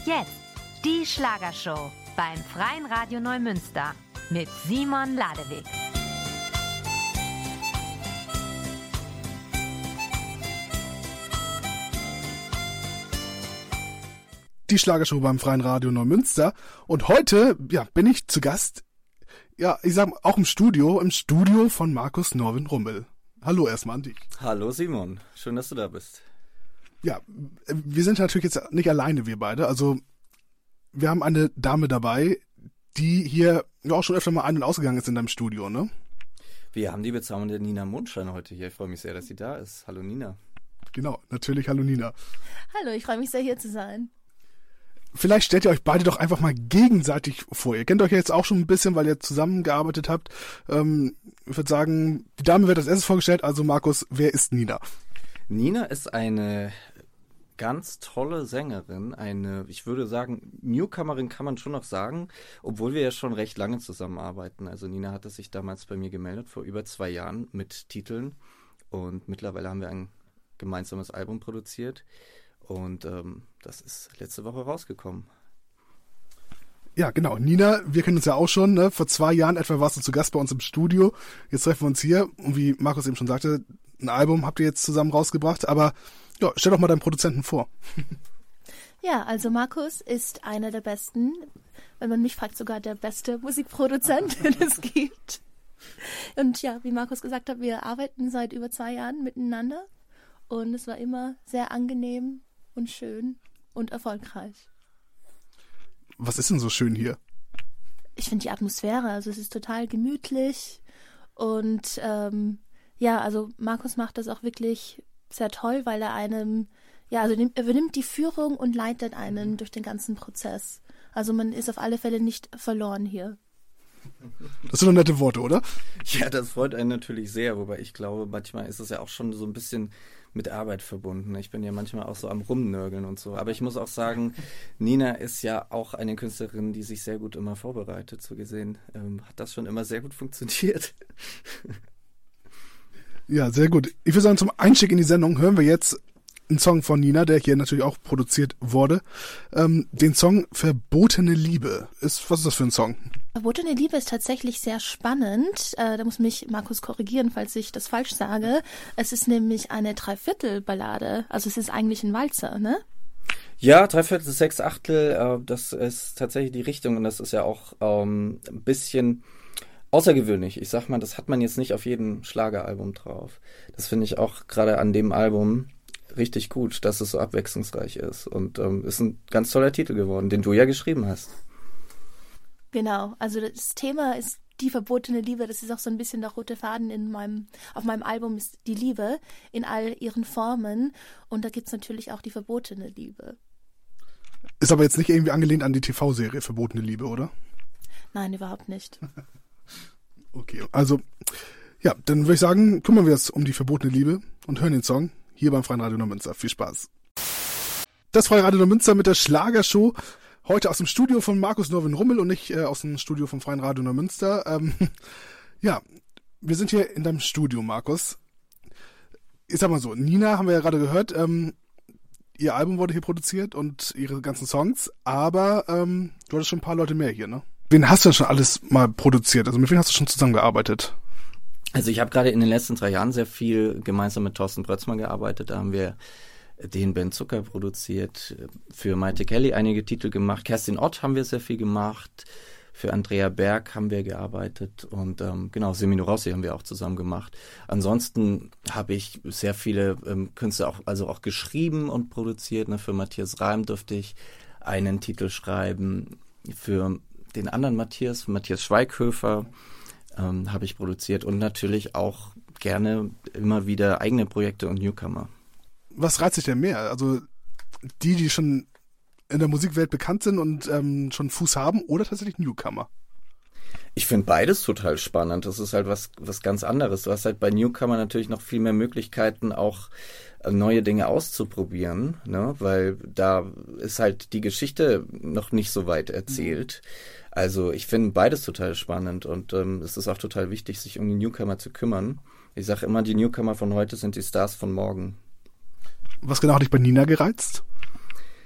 jetzt die Schlagershow beim Freien Radio Neumünster mit Simon Ladewig. Die Schlagershow beim Freien Radio Neumünster. Und heute, bin ich zu Gast, ich sag auch im Studio von Markus Norwin Rummel. Hallo erstmal an dich. Hallo Simon, schön, dass du da bist. Ja, wir sind natürlich jetzt nicht alleine, wir beide. Also wir haben eine Dame dabei, die hier auch schon öfter mal ein- und ausgegangen ist in deinem Studio, ne? Wir haben die bezaubernde Nina Mondschein heute hier. Ich freue mich sehr, dass sie da ist. Hallo Nina. Genau, natürlich. Hallo Nina. Hallo, ich freue mich sehr, hier zu sein. Vielleicht stellt ihr euch beide doch einfach mal gegenseitig vor. Ihr kennt euch ja jetzt auch schon ein bisschen, weil ihr zusammengearbeitet habt. Ich würde sagen, die Dame wird als erstes vorgestellt. Also Markus, wer ist Nina? Nina ist eine ganz tolle Sängerin, ich würde sagen, Newcomerin kann man schon noch sagen, obwohl wir ja schon recht lange zusammenarbeiten. Also Nina hatte sich damals bei mir gemeldet, vor über 2 Jahren mit Titeln, und mittlerweile haben wir ein gemeinsames Album produziert und das ist letzte Woche rausgekommen. Ja, genau. Nina, wir kennen uns ja auch schon, ne? Vor 2 Jahren etwa warst du zu Gast bei uns im Studio. Jetzt treffen wir uns hier und wie Markus eben schon sagte, ein Album habt ihr jetzt zusammen rausgebracht, aber ja, stell doch mal deinen Produzenten vor. Ja, also Markus ist einer der besten, wenn man mich fragt, sogar der beste Musikproduzent, den es gibt. Und ja, wie Markus gesagt hat, wir arbeiten seit über 2 Jahren miteinander und es war immer sehr angenehm und schön und erfolgreich. Was ist denn so schön hier? Ich finde die Atmosphäre, also es ist total gemütlich und also Markus macht das auch wirklich sehr toll, weil er einem, er übernimmt die Führung und leitet einen durch den ganzen Prozess. Also man ist auf alle Fälle nicht verloren hier. Das sind doch nette Worte, oder? Ja, das freut einen natürlich sehr, wobei ich glaube, manchmal ist es ja auch schon so ein bisschen mit Arbeit verbunden. Ich bin ja manchmal auch so am Rumnörgeln und so. Aber ich muss auch sagen, Nina ist ja auch eine Künstlerin, die sich sehr gut immer vorbereitet. So gesehen hat das schon immer sehr gut funktioniert. Ja, sehr gut. Ich würde sagen, zum Einstieg in die Sendung hören wir jetzt einen Song von Nina, der hier natürlich auch produziert wurde. Den Song Verbotene Liebe. Was ist das für ein Song? Verbotene Liebe ist tatsächlich sehr spannend. Da muss mich Markus korrigieren, falls ich das falsch sage. Es ist nämlich eine Dreiviertel-Ballade. Also es ist eigentlich ein Walzer, ne? Ja, 3/4, 6/8, das ist tatsächlich die Richtung. Und das ist ja auch ein bisschen außergewöhnlich. Ich sag mal, das hat man jetzt nicht auf jedem Schlageralbum drauf. Das finde ich auch gerade an dem Album richtig gut, dass es so abwechslungsreich ist. Und ist ein ganz toller Titel geworden, den du ja geschrieben hast. Genau, also das Thema ist die verbotene Liebe. Das ist auch so ein bisschen der rote Faden auf meinem Album ist die Liebe in all ihren Formen. Und da gibt's natürlich auch die verbotene Liebe. Ist aber jetzt nicht irgendwie angelehnt an die TV-Serie Verbotene Liebe, oder? Nein, überhaupt nicht. Okay, also, ja, dann würde ich sagen, kümmern wir uns um die verbotene Liebe und hören den Song hier beim Freien Radio Neumünster. Viel Spaß. Das Freie Radio Neumünster mit der Schlagershow. Heute aus dem Studio von Markus Norwin Rummel und nicht aus dem Studio vom Freien Radio Neumünster. Wir sind hier in deinem Studio, Markus. Ich sag mal so, Nina haben wir ja gerade gehört, ihr Album wurde hier produziert und ihre ganzen Songs, aber du hattest schon ein paar Leute mehr hier, ne? Wen hast du denn schon alles mal produziert? Also mit wem hast du schon zusammengearbeitet? Also ich habe gerade in den letzten 3 Jahren sehr viel gemeinsam mit Thorsten Brötzmann gearbeitet. Da haben wir den Ben Zucker produziert, für Maite Kelly einige Titel gemacht. Kerstin Ott haben wir sehr viel gemacht. Für Andrea Berg haben wir gearbeitet und Semino Rossi haben wir auch zusammen gemacht. Ansonsten habe ich sehr viele Künstler auch geschrieben und produziert. Für Matthias Reim durfte ich einen Titel schreiben. Für den anderen Matthias Schweighöfer habe ich produziert und natürlich auch gerne immer wieder eigene Projekte und Newcomer. Was reizt dich denn mehr? Also die schon in der Musikwelt bekannt sind und schon Fuß haben oder tatsächlich Newcomer? Ich finde beides total spannend. Das ist halt was ganz anderes. Du hast halt bei Newcomer natürlich noch viel mehr Möglichkeiten, auch neue Dinge auszuprobieren, ne? Weil da ist halt die Geschichte noch nicht so weit erzählt. Also ich finde beides total spannend und es ist auch total wichtig, sich um die Newcomer zu kümmern. Ich sage immer, die Newcomer von heute sind die Stars von morgen. Was genau hat dich bei Nina gereizt?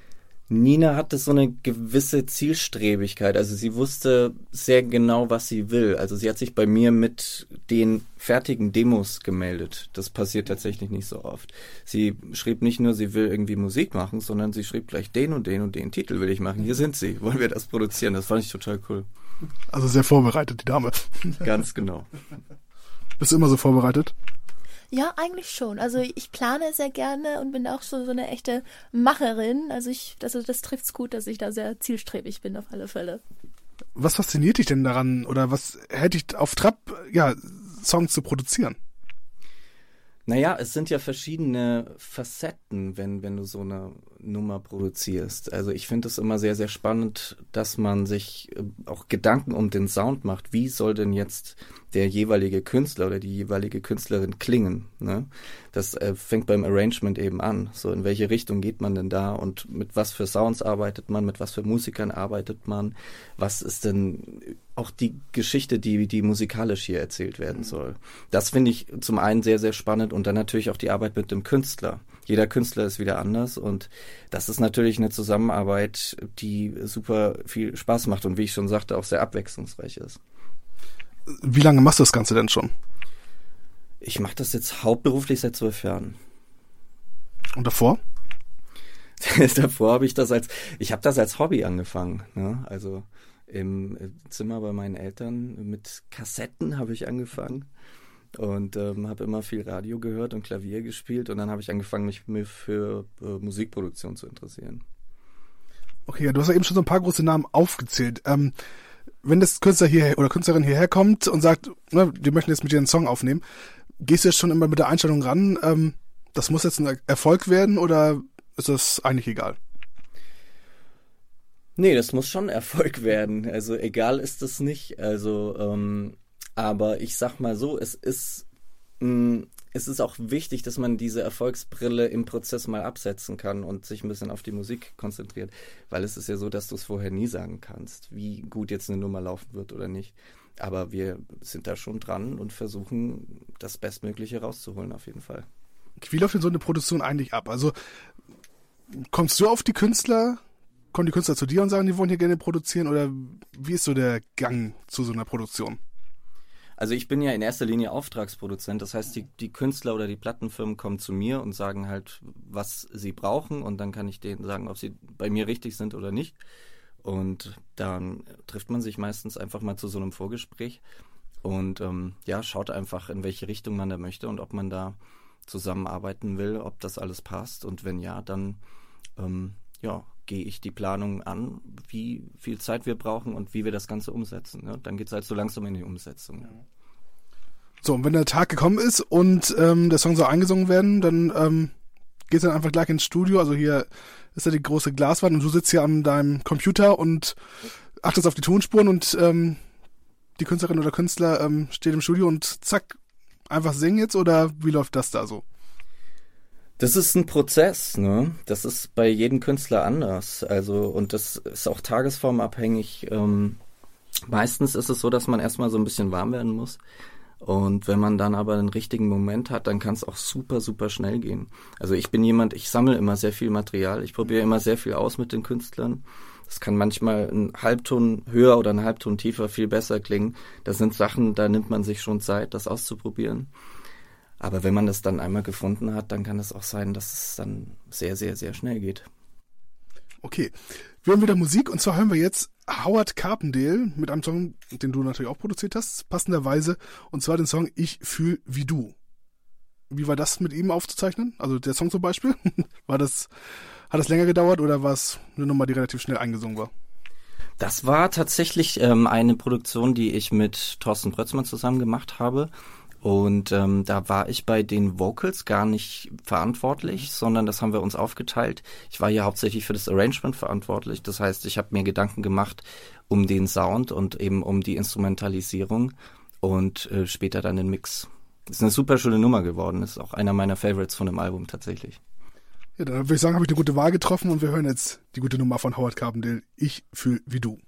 Nina hatte so eine gewisse Zielstrebigkeit, also sie wusste sehr genau, was sie will. Also sie hat sich bei mir mit den fertigen Demos gemeldet. Das passiert tatsächlich nicht so oft. Sie schrieb nicht nur, sie will irgendwie Musik machen, sondern sie schrieb gleich den und den und den Titel will ich machen. Hier sind sie, wollen wir das produzieren? Das fand ich total cool. Also sehr vorbereitet, die Dame. Ganz genau. Bist du immer so vorbereitet? Ja, eigentlich schon. Also ich plane sehr gerne und bin auch so eine echte Macherin. Also das trifft's gut, dass ich da sehr zielstrebig bin auf alle Fälle. Was fasziniert dich denn daran oder was hält dich auf Trab, Songs zu produzieren? Naja, es sind ja verschiedene Facetten, wenn du so eine Nummer produzierst. Also ich finde es immer sehr, sehr spannend, dass man sich auch Gedanken um den Sound macht. Wie soll denn jetzt der jeweilige Künstler oder die jeweilige Künstlerin klingen? Ne? Das fängt beim Arrangement eben an. So, in welche Richtung geht man denn da und mit was für Sounds arbeitet man, mit was für Musikern arbeitet man? Was ist denn auch die Geschichte, die musikalisch hier erzählt werden soll? Das finde ich zum einen sehr, sehr spannend und dann natürlich auch die Arbeit mit dem Künstler. Jeder Künstler ist wieder anders und das ist natürlich eine Zusammenarbeit, die super viel Spaß macht und wie ich schon sagte, auch sehr abwechslungsreich ist. Wie lange machst du das Ganze denn schon? Ich mache das jetzt hauptberuflich seit 12 Jahren. Und davor? Davor habe ich das als Hobby angefangen. Ne? Also im Zimmer bei meinen Eltern mit Kassetten habe ich angefangen. Und habe immer viel Radio gehört und Klavier gespielt und dann habe ich angefangen, mich für Musikproduktion zu interessieren. Okay, ja, du hast ja eben schon so ein paar große Namen aufgezählt. Wenn das Künstler hier oder Künstlerin hierher kommt und sagt, ne, die möchten jetzt mit dir einen Song aufnehmen, gehst du jetzt schon immer mit der Einstellung ran, das muss jetzt ein Erfolg werden oder ist das eigentlich egal? Nee, das muss schon Erfolg werden. Also egal ist das nicht. Also aber ich sag mal so, es ist auch wichtig, dass man diese Erfolgsbrille im Prozess mal absetzen kann und sich ein bisschen auf die Musik konzentriert, weil es ist ja so, dass du es vorher nie sagen kannst, wie gut jetzt eine Nummer laufen wird oder nicht. Aber wir sind da schon dran und versuchen, das Bestmögliche rauszuholen auf jeden Fall. Wie läuft denn so eine Produktion eigentlich ab? Also kommst du auf die Künstler? Kommen die Künstler zu dir und sagen, die wollen hier gerne produzieren? Oder wie ist so der Gang zu so einer Produktion? Also ich bin ja in erster Linie Auftragsproduzent, das heißt, die Künstler oder die Plattenfirmen kommen zu mir und sagen halt, was sie brauchen und dann kann ich denen sagen, ob sie bei mir richtig sind oder nicht. Und dann trifft man sich meistens einfach mal zu so einem Vorgespräch und schaut einfach, in welche Richtung man da möchte und ob man da zusammenarbeiten will, ob das alles passt und wenn ja, dann gehe ich die Planung an, wie viel Zeit wir brauchen und wie wir das Ganze umsetzen. Ne? Dann geht es halt so langsam in die Umsetzung. Ja. So, und wenn der Tag gekommen ist und der Song soll eingesungen werden, dann geht's dann einfach gleich ins Studio. Also hier ist ja die große Glaswand und du sitzt hier an deinem Computer und achtest auf die Tonspuren und die Künstlerin oder Künstler steht im Studio und zack, einfach singen jetzt oder wie läuft das da so? Das ist ein Prozess, ne? Das ist bei jedem Künstler anders. Also, und das ist auch tagesformabhängig. Meistens ist es so, dass man erstmal so ein bisschen warm werden muss. Und wenn man dann aber den richtigen Moment hat, dann kann es auch super, super schnell gehen. Also ich sammle immer sehr viel Material. Ich probiere immer sehr viel aus mit den Künstlern. Das kann manchmal ein Halbton höher oder ein Halbton tiefer viel besser klingen. Das sind Sachen, da nimmt man sich schon Zeit, das auszuprobieren. Aber wenn man das dann einmal gefunden hat, dann kann es auch sein, dass es dann sehr, sehr, sehr schnell geht. Okay, wir haben wieder Musik und zwar hören wir jetzt Howard Carpendale mit einem Song, den du natürlich auch produziert hast, passenderweise, und zwar den Song Ich fühl wie du. Wie war das mit ihm aufzuzeichnen? Also der Song zum Beispiel? Hat das länger gedauert oder war es eine Nummer, die relativ schnell eingesungen war? Das war tatsächlich eine Produktion, die ich mit Thorsten Brötzmann zusammen gemacht habe. Und da war ich bei den Vocals gar nicht verantwortlich, sondern das haben wir uns aufgeteilt. Ich war ja hauptsächlich für das Arrangement verantwortlich. Das heißt, ich habe mir Gedanken gemacht um den Sound und eben um die Instrumentalisierung und später dann den Mix. Ist eine super schöne Nummer geworden. Ist auch einer meiner Favorites von dem Album tatsächlich. Ja, dann würde ich sagen, habe ich eine gute Wahl getroffen und wir hören jetzt die gute Nummer von Howard Carpendale. Ich fühl wie du.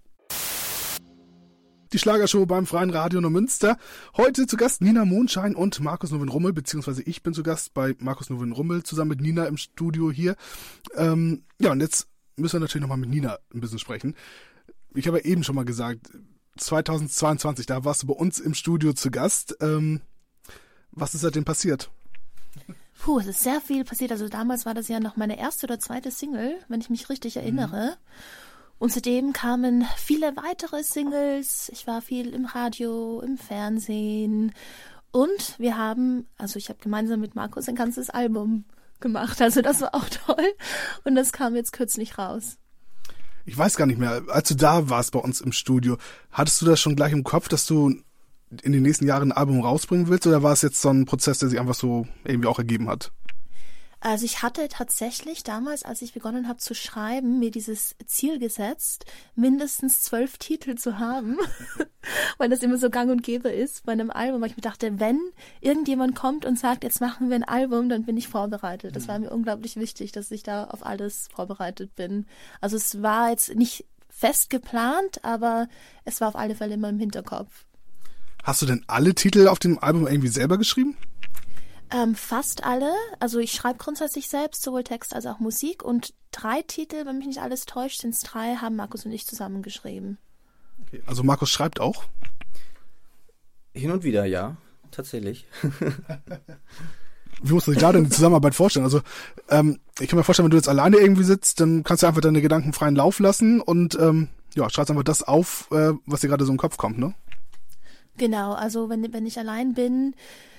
Die Schlagershow beim Freien Radio Neumünster. Heute zu Gast Nina Mondschein und Markus Nowin-Rummel, beziehungsweise ich bin zu Gast bei Markus Nowin-Rummel zusammen mit Nina im Studio hier. Und jetzt müssen wir natürlich nochmal mit Nina ein bisschen sprechen. Ich habe ja eben schon mal gesagt, 2022, da warst du bei uns im Studio zu Gast. Was ist seitdem passiert? Es ist sehr viel passiert. Also damals war das ja noch meine erste oder zweite Single, wenn ich mich richtig erinnere. Und zudem kamen viele weitere Singles. Ich war viel im Radio, im Fernsehen. Und ich habe gemeinsam mit Markus ein ganzes Album gemacht. Also das war auch toll. Und das kam jetzt kürzlich raus. Ich weiß gar nicht mehr, als du da warst bei uns im Studio, hattest du das schon gleich im Kopf, dass du in den nächsten Jahren ein Album rausbringen willst, oder war es jetzt so ein Prozess, der sich einfach so irgendwie auch ergeben hat? Also ich hatte tatsächlich damals, als ich begonnen habe zu schreiben, mir dieses Ziel gesetzt, mindestens 12 Titel zu haben, weil das immer so gang und gäbe ist bei einem Album. Weil ich mir dachte, wenn irgendjemand kommt und sagt, jetzt machen wir ein Album, dann bin ich vorbereitet. Das war mir unglaublich wichtig, dass ich da auf alles vorbereitet bin. Also es war jetzt nicht fest geplant, aber es war auf alle Fälle immer im Hinterkopf. Hast du denn alle Titel auf dem Album irgendwie selber geschrieben? Fast alle. Also ich schreibe grundsätzlich selbst, sowohl Text als auch Musik. Und 3 Titel, wenn mich nicht alles täuscht, sind es 3, haben Markus und ich zusammengeschrieben. Okay, also Markus schreibt auch? Hin und wieder, ja. Tatsächlich. Wie musst du dich da denn die Zusammenarbeit vorstellen? Also ich kann mir vorstellen, wenn du jetzt alleine irgendwie sitzt, dann kannst du einfach deine Gedanken freien Lauf lassen und schreibst einfach das auf, was dir gerade so im Kopf kommt, ne? Genau, also wenn ich allein bin,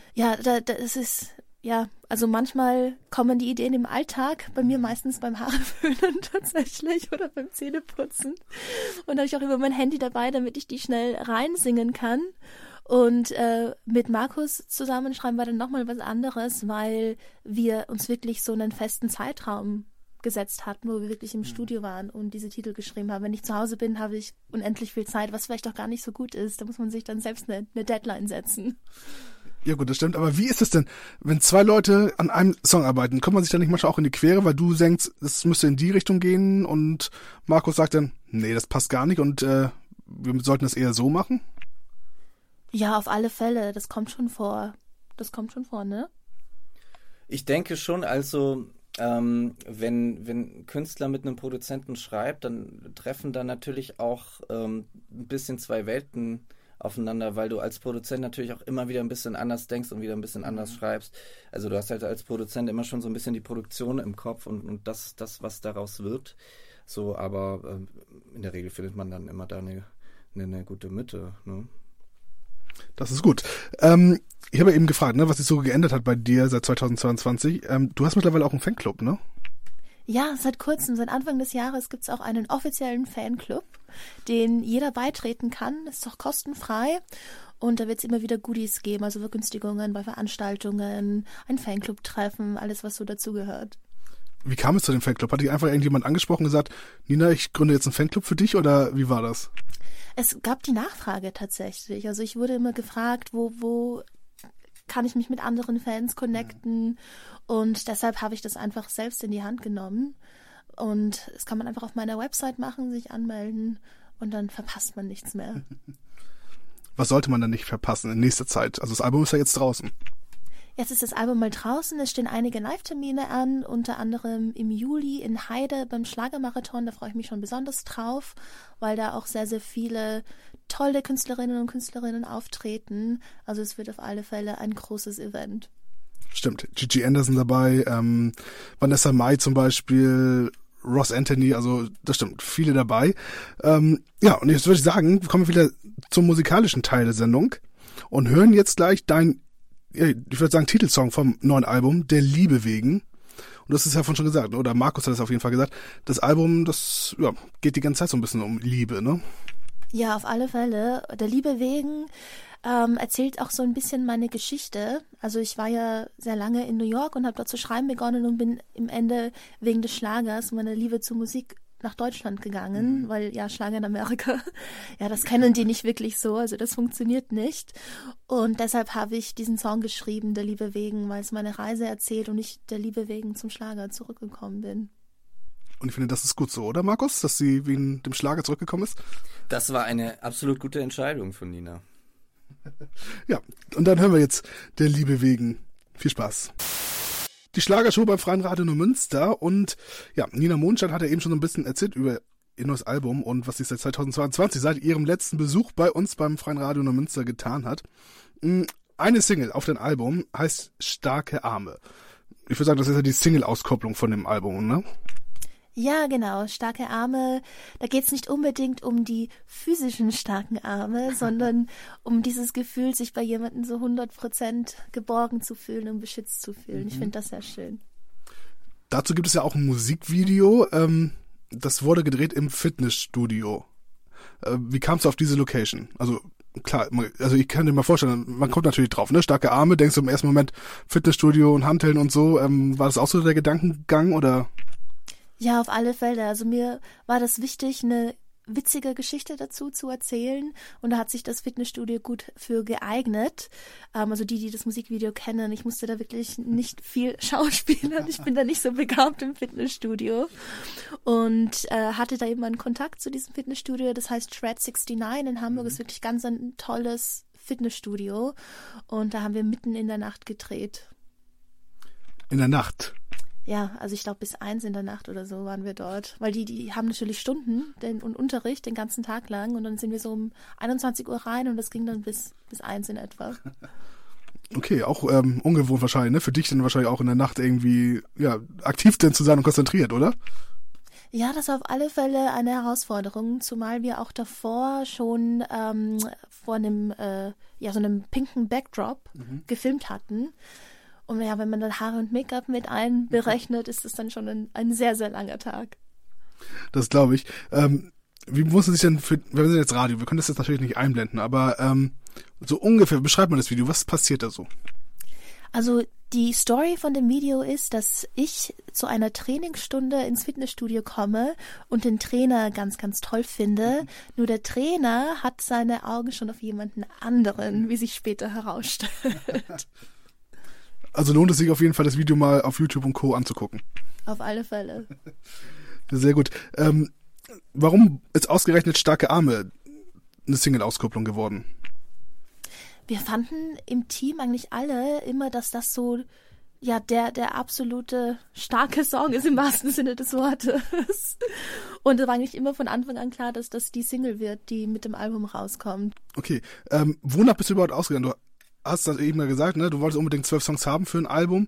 also manchmal kommen die Ideen im Alltag, bei mir meistens beim Haareföhnen tatsächlich oder beim Zähneputzen. Und da habe ich auch immer mein Handy dabei, damit ich die schnell reinsingen kann. Und mit Markus zusammen schreiben wir dann nochmal was anderes, weil wir uns wirklich so einen festen Zeitraum gesetzt hatten, wo wir wirklich im Studio waren und diese Titel geschrieben haben. Wenn ich zu Hause bin, habe ich unendlich viel Zeit, was vielleicht auch gar nicht so gut ist. Da muss man sich dann selbst eine Deadline setzen. Ja gut, das stimmt. Aber wie ist es denn, wenn 2 Leute an einem Song arbeiten? Kommt man sich dann nicht manchmal auch in die Quere, weil du denkst, es müsste in die Richtung gehen und Markus sagt dann, nee, das passt gar nicht und wir sollten das eher so machen? Ja, auf alle Fälle. Das kommt schon vor. Ne? Ich denke schon, also wenn ein Künstler mit einem Produzenten schreibt, dann treffen da natürlich auch ein bisschen 2 Welten aufeinander, weil du als Produzent natürlich auch immer wieder ein bisschen anders denkst und wieder ein bisschen anders schreibst. Also du hast halt als Produzent immer schon so ein bisschen die Produktion im Kopf und das, was daraus wird. So, aber in der Regel findet man dann immer da eine gute Mitte, ne? Das ist gut. Ich habe eben gefragt, ne, was sich so geändert hat bei dir seit 2022. Du hast mittlerweile auch einen Fanclub, ne? Ja, seit kurzem, seit Anfang des Jahres gibt es auch einen offiziellen Fanclub, den jeder beitreten kann. Ist doch kostenfrei. Und da wird es immer wieder Goodies geben, also Vergünstigungen bei Veranstaltungen, ein Fanclub-Treffen, alles, was so dazugehört. Wie kam es zu dem Fanclub? Hat dich einfach irgendjemand angesprochen und gesagt, Nina, ich gründe jetzt einen Fanclub für dich, oder wie war das? Es gab die Nachfrage tatsächlich. Also ich wurde immer gefragt, wo kann ich mich mit anderen Fans connecten? Und deshalb habe ich das einfach selbst in die Hand genommen. Und das kann man einfach auf meiner Website machen, sich anmelden und dann verpasst man nichts mehr. Was sollte man dann nicht verpassen in nächster Zeit? Also das Album ist ja jetzt draußen. Jetzt ist das Album mal draußen, es stehen einige Live-Termine an, unter anderem im Juli in Heide beim Schlagermarathon, da freue ich mich schon besonders drauf, weil da auch sehr, sehr viele tolle Künstlerinnen und Künstlerinnen auftreten. Also es wird auf alle Fälle ein großes Event. Stimmt, Gigi Anderson dabei, Vanessa Mai zum Beispiel, Ross Anthony, also das stimmt, viele dabei. Und jetzt würde ich sagen, kommen wir wieder zum musikalischen Teil der Sendung und hören jetzt gleich ich würde sagen, Titelsong vom neuen Album, Der Liebe wegen. Und das ist ja schon gesagt, oder Markus hat es auf jeden Fall gesagt, das Album, das geht die ganze Zeit so ein bisschen um Liebe, ne? Ja, auf alle Fälle. Der Liebe wegen erzählt auch so ein bisschen meine Geschichte. Also ich war ja sehr lange in New York und habe dort zu schreiben begonnen und bin im Ende wegen des Schlagers, meiner Liebe zur Musik, nach Deutschland gegangen, weil ja Schlager in Amerika, ja, das kennen die nicht wirklich so, also das funktioniert nicht. Und deshalb habe ich diesen Song geschrieben, Der Liebe wegen, weil es meine Reise erzählt und ich der Liebe wegen zum Schlager zurückgekommen bin. Und ich finde, das ist gut so, oder Markus, dass sie wegen dem Schlager zurückgekommen ist? Das war eine absolut gute Entscheidung von Nina. Ja, und dann hören wir jetzt Der Liebe wegen. Viel Spaß. die Schlagershow beim Freien Radio Neumünster und ja, Nina Mondscheid hat ja eben schon so ein bisschen erzählt über ihr neues Album und was sie seit 2022, seit ihrem letzten Besuch bei uns beim Freien Radio Neumünster getan hat. Eine Single auf dem Album heißt Starke Arme. Ich würde sagen, das ist ja die Single-Auskopplung von dem Album, ne? Ja, genau. Starke Arme. Da geht's nicht unbedingt um die physischen starken Arme, sondern um dieses Gefühl, sich bei jemandem so 100% geborgen zu fühlen und beschützt zu fühlen. Ich finde das sehr schön. Dazu gibt es ja auch ein Musikvideo. Das wurde gedreht im Fitnessstudio. Wie kamst du auf diese Location? Also klar, also ich kann dir mal vorstellen, man kommt natürlich drauf, ne? Starke Arme, denkst du im ersten Moment Fitnessstudio und Hanteln und so. War das auch so der Gedankengang oder? Ja, auf alle Fälle. Also mir war das wichtig, eine witzige Geschichte dazu zu erzählen und da hat sich das Fitnessstudio gut für geeignet. Also die das Musikvideo kennen, ich musste da wirklich nicht viel schauspielern. Ich bin da nicht so begabt im Fitnessstudio und hatte da eben einen Kontakt zu diesem Fitnessstudio. Das heißt Shred 69 in Hamburg, ist wirklich ganz ein tolles Fitnessstudio und da haben wir mitten in der Nacht gedreht. In der Nacht? Ja, also ich glaube bis 1 in der Nacht oder so waren wir dort, weil die haben natürlich Stunden und Unterricht den ganzen Tag lang und dann sind wir so um 21 Uhr rein und das ging dann bis 1 in etwa. Okay, auch ungewohnt wahrscheinlich, ne? Für dich dann wahrscheinlich auch in der Nacht irgendwie ja aktiv denn zu sein und konzentriert, oder? Ja, das war auf alle Fälle eine Herausforderung, zumal wir auch davor schon vor einem so einem pinken Backdrop gefilmt hatten. Und ja, wenn man dann Haare und Make-up mit einberechnet, ist es dann schon ein sehr, sehr langer Tag. Das glaube ich. Wie muss man sich denn wir sind jetzt Radio, wir können das jetzt natürlich nicht einblenden, aber so ungefähr, beschreib mal das Video, was passiert da so? Also die Story von dem Video ist, dass ich zu einer Trainingsstunde ins Fitnessstudio komme und den Trainer ganz, ganz toll finde. Nur der Trainer hat seine Augen schon auf jemanden anderen, wie sich später herausstellt. Also lohnt es sich auf jeden Fall, das Video mal auf YouTube und Co. anzugucken. Auf alle Fälle. Sehr gut. Warum ist ausgerechnet Starke Arme eine Single-Auskopplung geworden? Wir fanden im Team eigentlich alle immer, dass das so ja der absolute starke Song ist im wahrsten Sinne des Wortes. Und es war eigentlich immer von Anfang an klar, dass das die Single wird, die mit dem Album rauskommt. Okay. Wonach bist du überhaupt ausgegangen? Du hast das eben mal gesagt, ne? Du wolltest unbedingt 12 Songs haben für ein Album.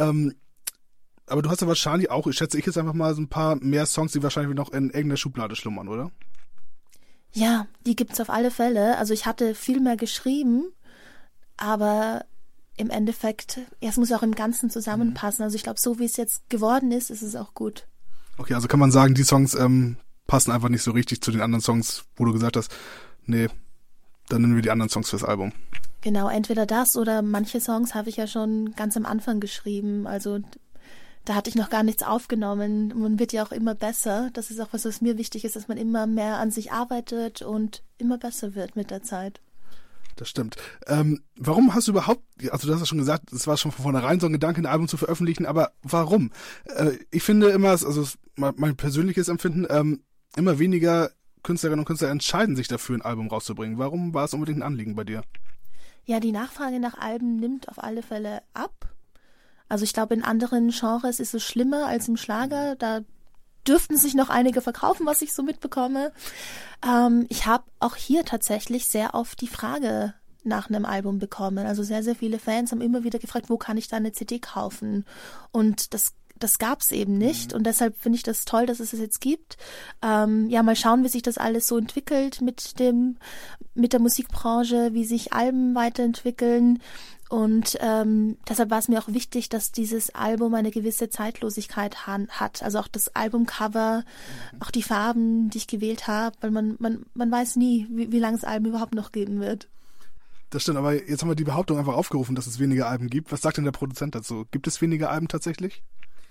Aber du hast ja wahrscheinlich auch, ich schätze jetzt einfach mal so ein paar mehr Songs, die wahrscheinlich noch in irgendeiner Schublade schlummern, oder? Ja, die gibt's auf alle Fälle. Also ich hatte viel mehr geschrieben, aber im Endeffekt, es muss auch im Ganzen zusammenpassen. Also ich glaube, so wie es jetzt geworden ist, ist es auch gut. Okay, also kann man sagen, die Songs passen einfach nicht so richtig zu den anderen Songs, wo du gesagt hast, nee, dann nehmen wir die anderen Songs fürs Album. Genau, entweder das oder manche Songs habe ich ja schon ganz am Anfang geschrieben. Also da hatte ich noch gar nichts aufgenommen. Man wird ja auch immer besser. Das ist auch was mir wichtig ist, dass man immer mehr an sich arbeitet und immer besser wird mit der Zeit. Das stimmt. Warum hast du überhaupt, also du hast ja schon gesagt, es war schon von vornherein so ein Gedanke, ein Album zu veröffentlichen, aber warum? Ich finde immer, also mein persönliches Empfinden, immer weniger Künstlerinnen und Künstler entscheiden sich dafür, ein Album rauszubringen. Warum war es unbedingt ein Anliegen bei dir? Ja, die Nachfrage nach Alben nimmt auf alle Fälle ab. Also ich glaube, in anderen Genres ist es schlimmer als im Schlager. Da dürften sich noch einige verkaufen, was ich so mitbekomme. Ich habe auch hier tatsächlich sehr oft die Frage nach einem Album bekommen. Also sehr, sehr viele Fans haben immer wieder gefragt, wo kann ich da eine CD kaufen? Und das gab's eben nicht und deshalb finde ich das toll, dass es das jetzt gibt. Mal schauen, wie sich das alles so entwickelt mit der Musikbranche, wie sich Alben weiterentwickeln und deshalb war es mir auch wichtig, dass dieses Album eine gewisse Zeitlosigkeit hat. Also auch das Albumcover, auch die Farben, die ich gewählt habe, weil man weiß nie, wie lange es Alben überhaupt noch geben wird. Das stimmt, aber jetzt haben wir die Behauptung einfach aufgerufen, dass es weniger Alben gibt. Was sagt denn der Produzent dazu? Gibt es weniger Alben tatsächlich?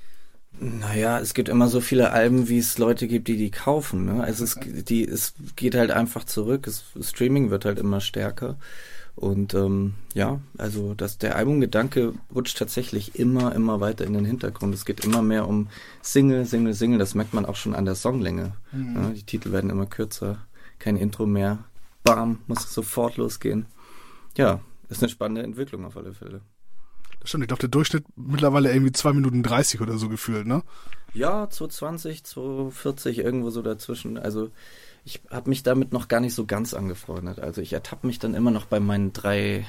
Naja, es gibt immer so viele Alben, wie es Leute gibt, die kaufen. Ne? Also es geht halt einfach zurück. Streaming wird halt immer stärker. Und also der Albumgedanke rutscht tatsächlich immer weiter in den Hintergrund. Es geht immer mehr um Single. Das merkt man auch schon an der Songlänge. Mhm. Ja, die Titel werden immer kürzer, kein Intro mehr. Bam, muss sofort losgehen. Ja, ist eine spannende Entwicklung auf alle Fälle. Stimmt, ich glaube, der Durchschnitt mittlerweile irgendwie 2 Minuten 30 oder so gefühlt, ne? Ja, 2:20, 2:40, irgendwo so dazwischen. Also ich habe mich damit noch gar nicht so ganz angefreundet. Also ich ertappe mich dann immer noch bei meinen 3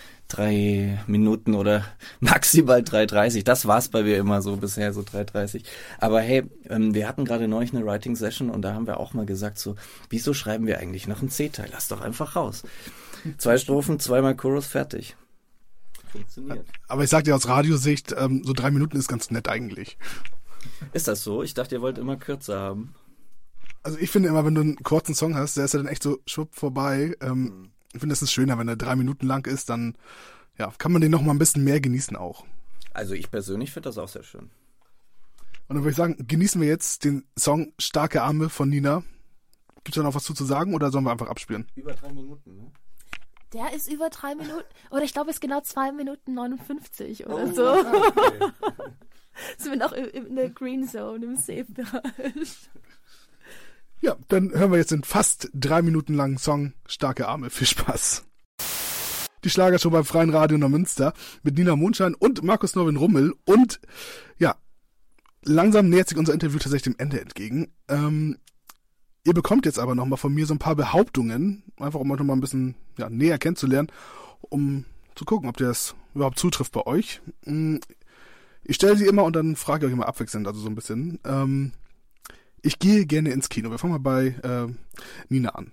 Minuten oder maximal 3:30. Das war's bei mir immer so bisher, so 3:30. Aber hey, wir hatten gerade neulich eine Writing-Session und da haben wir auch mal gesagt so, wieso schreiben wir eigentlich noch einen C-Teil? Lass doch einfach raus. 2 Strophen, 2-mal Chorus, fertig. Funktioniert. Aber ich sag dir aus Radiosicht, so 3 Minuten ist ganz nett eigentlich. Ist das so? Ich dachte, ihr wollt immer kürzer haben. Also ich finde immer, wenn du einen kurzen Song hast, der ist ja dann echt so schwupp vorbei. Ich finde, das ist schöner, wenn er 3 Minuten lang ist, dann ja, kann man den noch mal ein bisschen mehr genießen auch. Also ich persönlich finde das auch sehr schön. Und dann würde ich sagen, genießen wir jetzt den Song Starke Arme von Nina. Gibt es da noch was zu sagen oder sollen wir einfach abspielen? Über 3 Minuten, ne? Der ist über 3 Minuten, oder ich glaube, es ist genau 2 Minuten 59 oder so. Okay. Sind wir noch in der Green Zone, im Safe-Bereich. Ja, dann hören wir jetzt den fast 3 Minuten langen Song Starke Arme. Viel Spaß. Die Schlagershow beim Freien Radio Neumünster mit Nina Mondschein und Markus Norwin Rummel. Und ja, langsam nähert sich unser Interview tatsächlich dem Ende entgegen. Ihr bekommt jetzt aber nochmal von mir so ein paar Behauptungen, einfach um euch nochmal ein bisschen näher kennenzulernen, um zu gucken, ob das überhaupt zutrifft bei euch. Ich stelle sie immer und dann frage ich euch immer abwechselnd, also so ein bisschen. Ich gehe gerne ins Kino. Wir fangen mal bei Nina an.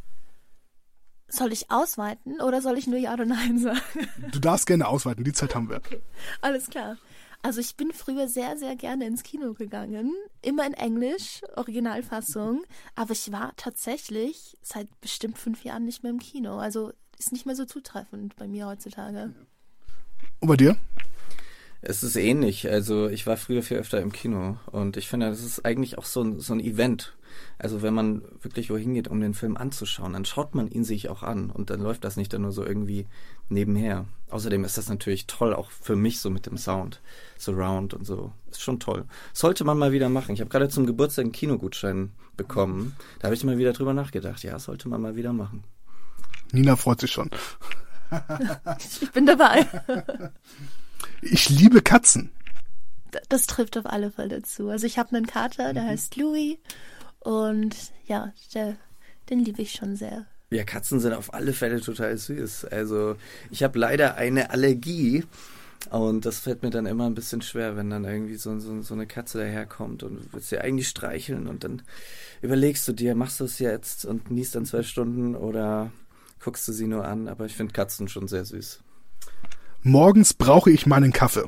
Soll ich ausweiten oder soll ich nur Ja oder Nein sagen? Du darfst gerne ausweiten, die Zeit haben wir. Okay, alles klar. Also ich bin früher sehr, sehr gerne ins Kino gegangen. Immer in Englisch, Originalfassung. Aber ich war tatsächlich seit bestimmt 5 Jahren nicht mehr im Kino. Also ist nicht mehr so zutreffend bei mir heutzutage. Und bei dir? Es ist ähnlich. Also ich war früher viel öfter im Kino und ich finde, das ist eigentlich auch so ein Event. Also wenn man wirklich wohin geht, um den Film anzuschauen, dann schaut man ihn sich auch an und dann läuft das nicht dann nur so irgendwie nebenher. Außerdem ist das natürlich toll, auch für mich so mit dem Sound, Surround und so. Ist schon toll. Sollte man mal wieder machen. Ich habe gerade zum Geburtstag einen Kinogutschein bekommen. Da habe ich mal wieder drüber nachgedacht. Ja, sollte man mal wieder machen. Nina freut sich schon. Ich bin dabei. Ich liebe Katzen. Das trifft auf alle Fälle zu. Also ich habe einen Kater, der heißt Louis und ja, den liebe ich schon sehr. Ja, Katzen sind auf alle Fälle total süß. Also ich habe leider eine Allergie und das fällt mir dann immer ein bisschen schwer, wenn dann irgendwie so eine Katze daherkommt und du willst sie eigentlich streicheln und dann überlegst du dir, machst du es jetzt und niest dann 2 Stunden oder guckst du sie nur an. Aber ich finde Katzen schon sehr süß. Morgens brauche ich meinen Kaffee.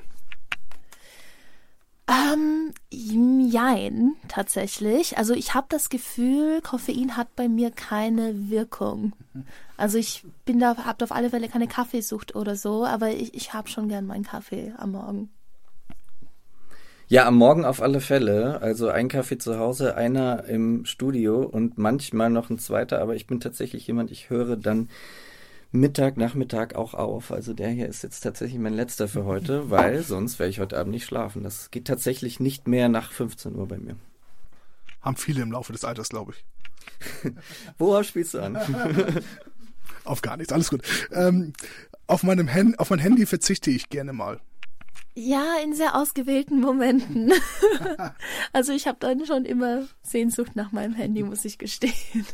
Jein, tatsächlich. Also ich habe das Gefühl, Koffein hat bei mir keine Wirkung. Also ich habe auf alle Fälle keine Kaffeesucht oder so, aber ich habe schon gern meinen Kaffee am Morgen. Ja, am Morgen auf alle Fälle. Also ein Kaffee zu Hause, einer im Studio und manchmal noch ein zweiter. Aber ich bin tatsächlich jemand, ich höre dann Nachmittag auch auf. Also der hier ist jetzt tatsächlich mein letzter für heute, weil sonst werde ich heute Abend nicht schlafen. Das geht tatsächlich nicht mehr nach 15 Uhr bei mir. Haben viele im Laufe des Alters, glaube ich. Worauf spielst du an? Auf gar nichts, alles gut. Auf mein Handy verzichte ich gerne mal. Ja, in sehr ausgewählten Momenten. Also ich habe dann schon immer Sehnsucht nach meinem Handy, muss ich gestehen.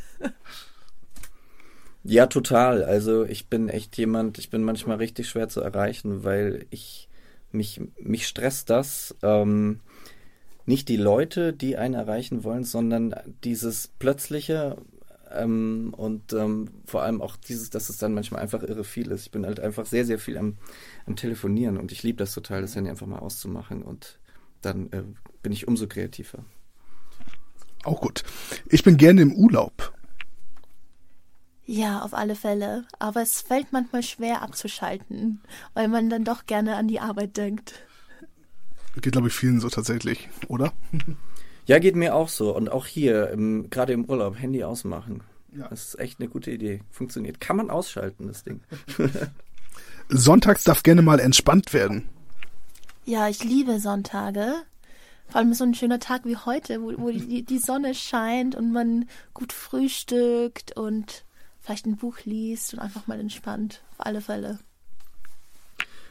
Ja, total. Also ich bin echt jemand, ich bin manchmal richtig schwer zu erreichen, weil mich stresst das. Nicht die Leute, die einen erreichen wollen, sondern dieses plötzliche und vor allem auch dieses, dass es dann manchmal einfach irre viel ist. Ich bin halt einfach sehr, sehr viel am Telefonieren und ich liebe das total, das Handy einfach mal auszumachen und dann bin ich umso kreativer. Auch gut. Ich bin gerne im Urlaub. Ja, auf alle Fälle. Aber es fällt manchmal schwer abzuschalten, weil man dann doch gerne an die Arbeit denkt. Geht, glaube ich, vielen so tatsächlich, oder? Ja, geht mir auch so. Und auch hier, gerade im Urlaub, Handy ausmachen. Ja. Das ist echt eine gute Idee. Funktioniert. Kann man ausschalten, das Ding. Sonntags darf gerne mal entspannt werden. Ja, ich liebe Sonntage. Vor allem so ein schöner Tag wie heute, wo die Sonne scheint und man gut frühstückt und vielleicht ein Buch liest und einfach mal entspannt. Auf alle Fälle.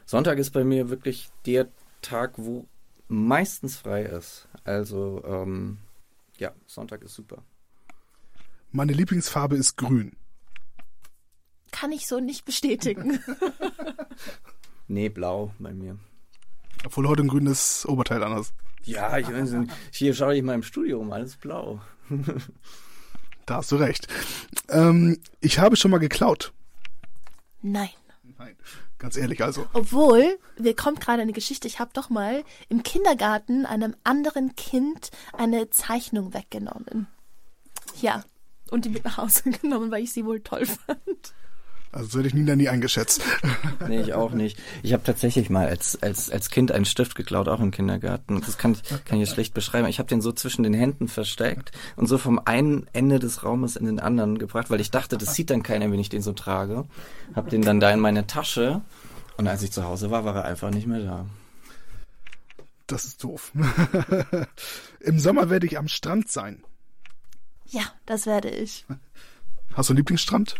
Sonntag ist bei mir wirklich der Tag, wo meistens frei ist. Also, ja, Sonntag ist super. Meine Lieblingsfarbe ist grün. Kann ich so nicht bestätigen. Nee, blau bei mir. Obwohl heute ein grünes Oberteil an hast. Ja, hier schaue ich mal im Studio um, alles blau. Da hast du recht. Ich habe schon mal geklaut. Nein. Nein, ganz ehrlich also. Obwohl, mir kommt gerade eine Geschichte, ich habe doch mal im Kindergarten einem anderen Kind eine Zeichnung weggenommen. Ja, und die mit nach Hause genommen, weil ich sie wohl toll fand. Also so hätte ich Nina nie eingeschätzt. Nee, ich auch nicht. Ich habe tatsächlich mal als Kind einen Stift geklaut, auch im Kindergarten. Das kann ich jetzt schlecht beschreiben. Ich habe den so zwischen den Händen versteckt und so vom einen Ende des Raumes in den anderen gebracht, weil ich dachte, das sieht dann keiner, wenn ich den so trage. Hab den dann da in meine Tasche und als ich zu Hause war, war er einfach nicht mehr da. Das ist doof. Im Sommer werde ich am Strand sein. Ja, das werde ich. Hast du einen Lieblingsstrand?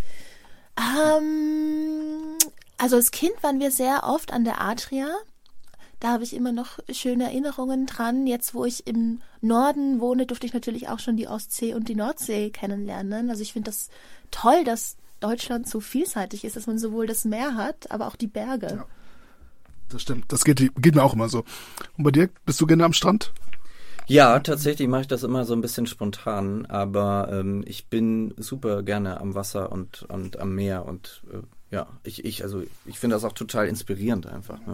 Also als Kind waren wir sehr oft an der Adria. Da habe ich immer noch schöne Erinnerungen dran. Jetzt, wo ich im Norden wohne, durfte ich natürlich auch schon die Ostsee und die Nordsee kennenlernen. Also ich finde das toll, dass Deutschland so vielseitig ist, dass man sowohl das Meer hat, aber auch die Berge. Ja, das stimmt. Das geht mir auch immer so. Und bei dir, bist du gerne am Strand? Ja, tatsächlich mache ich das immer so ein bisschen spontan, aber ich bin super gerne am Wasser und am Meer und ja, ich finde das auch total inspirierend einfach. Ne?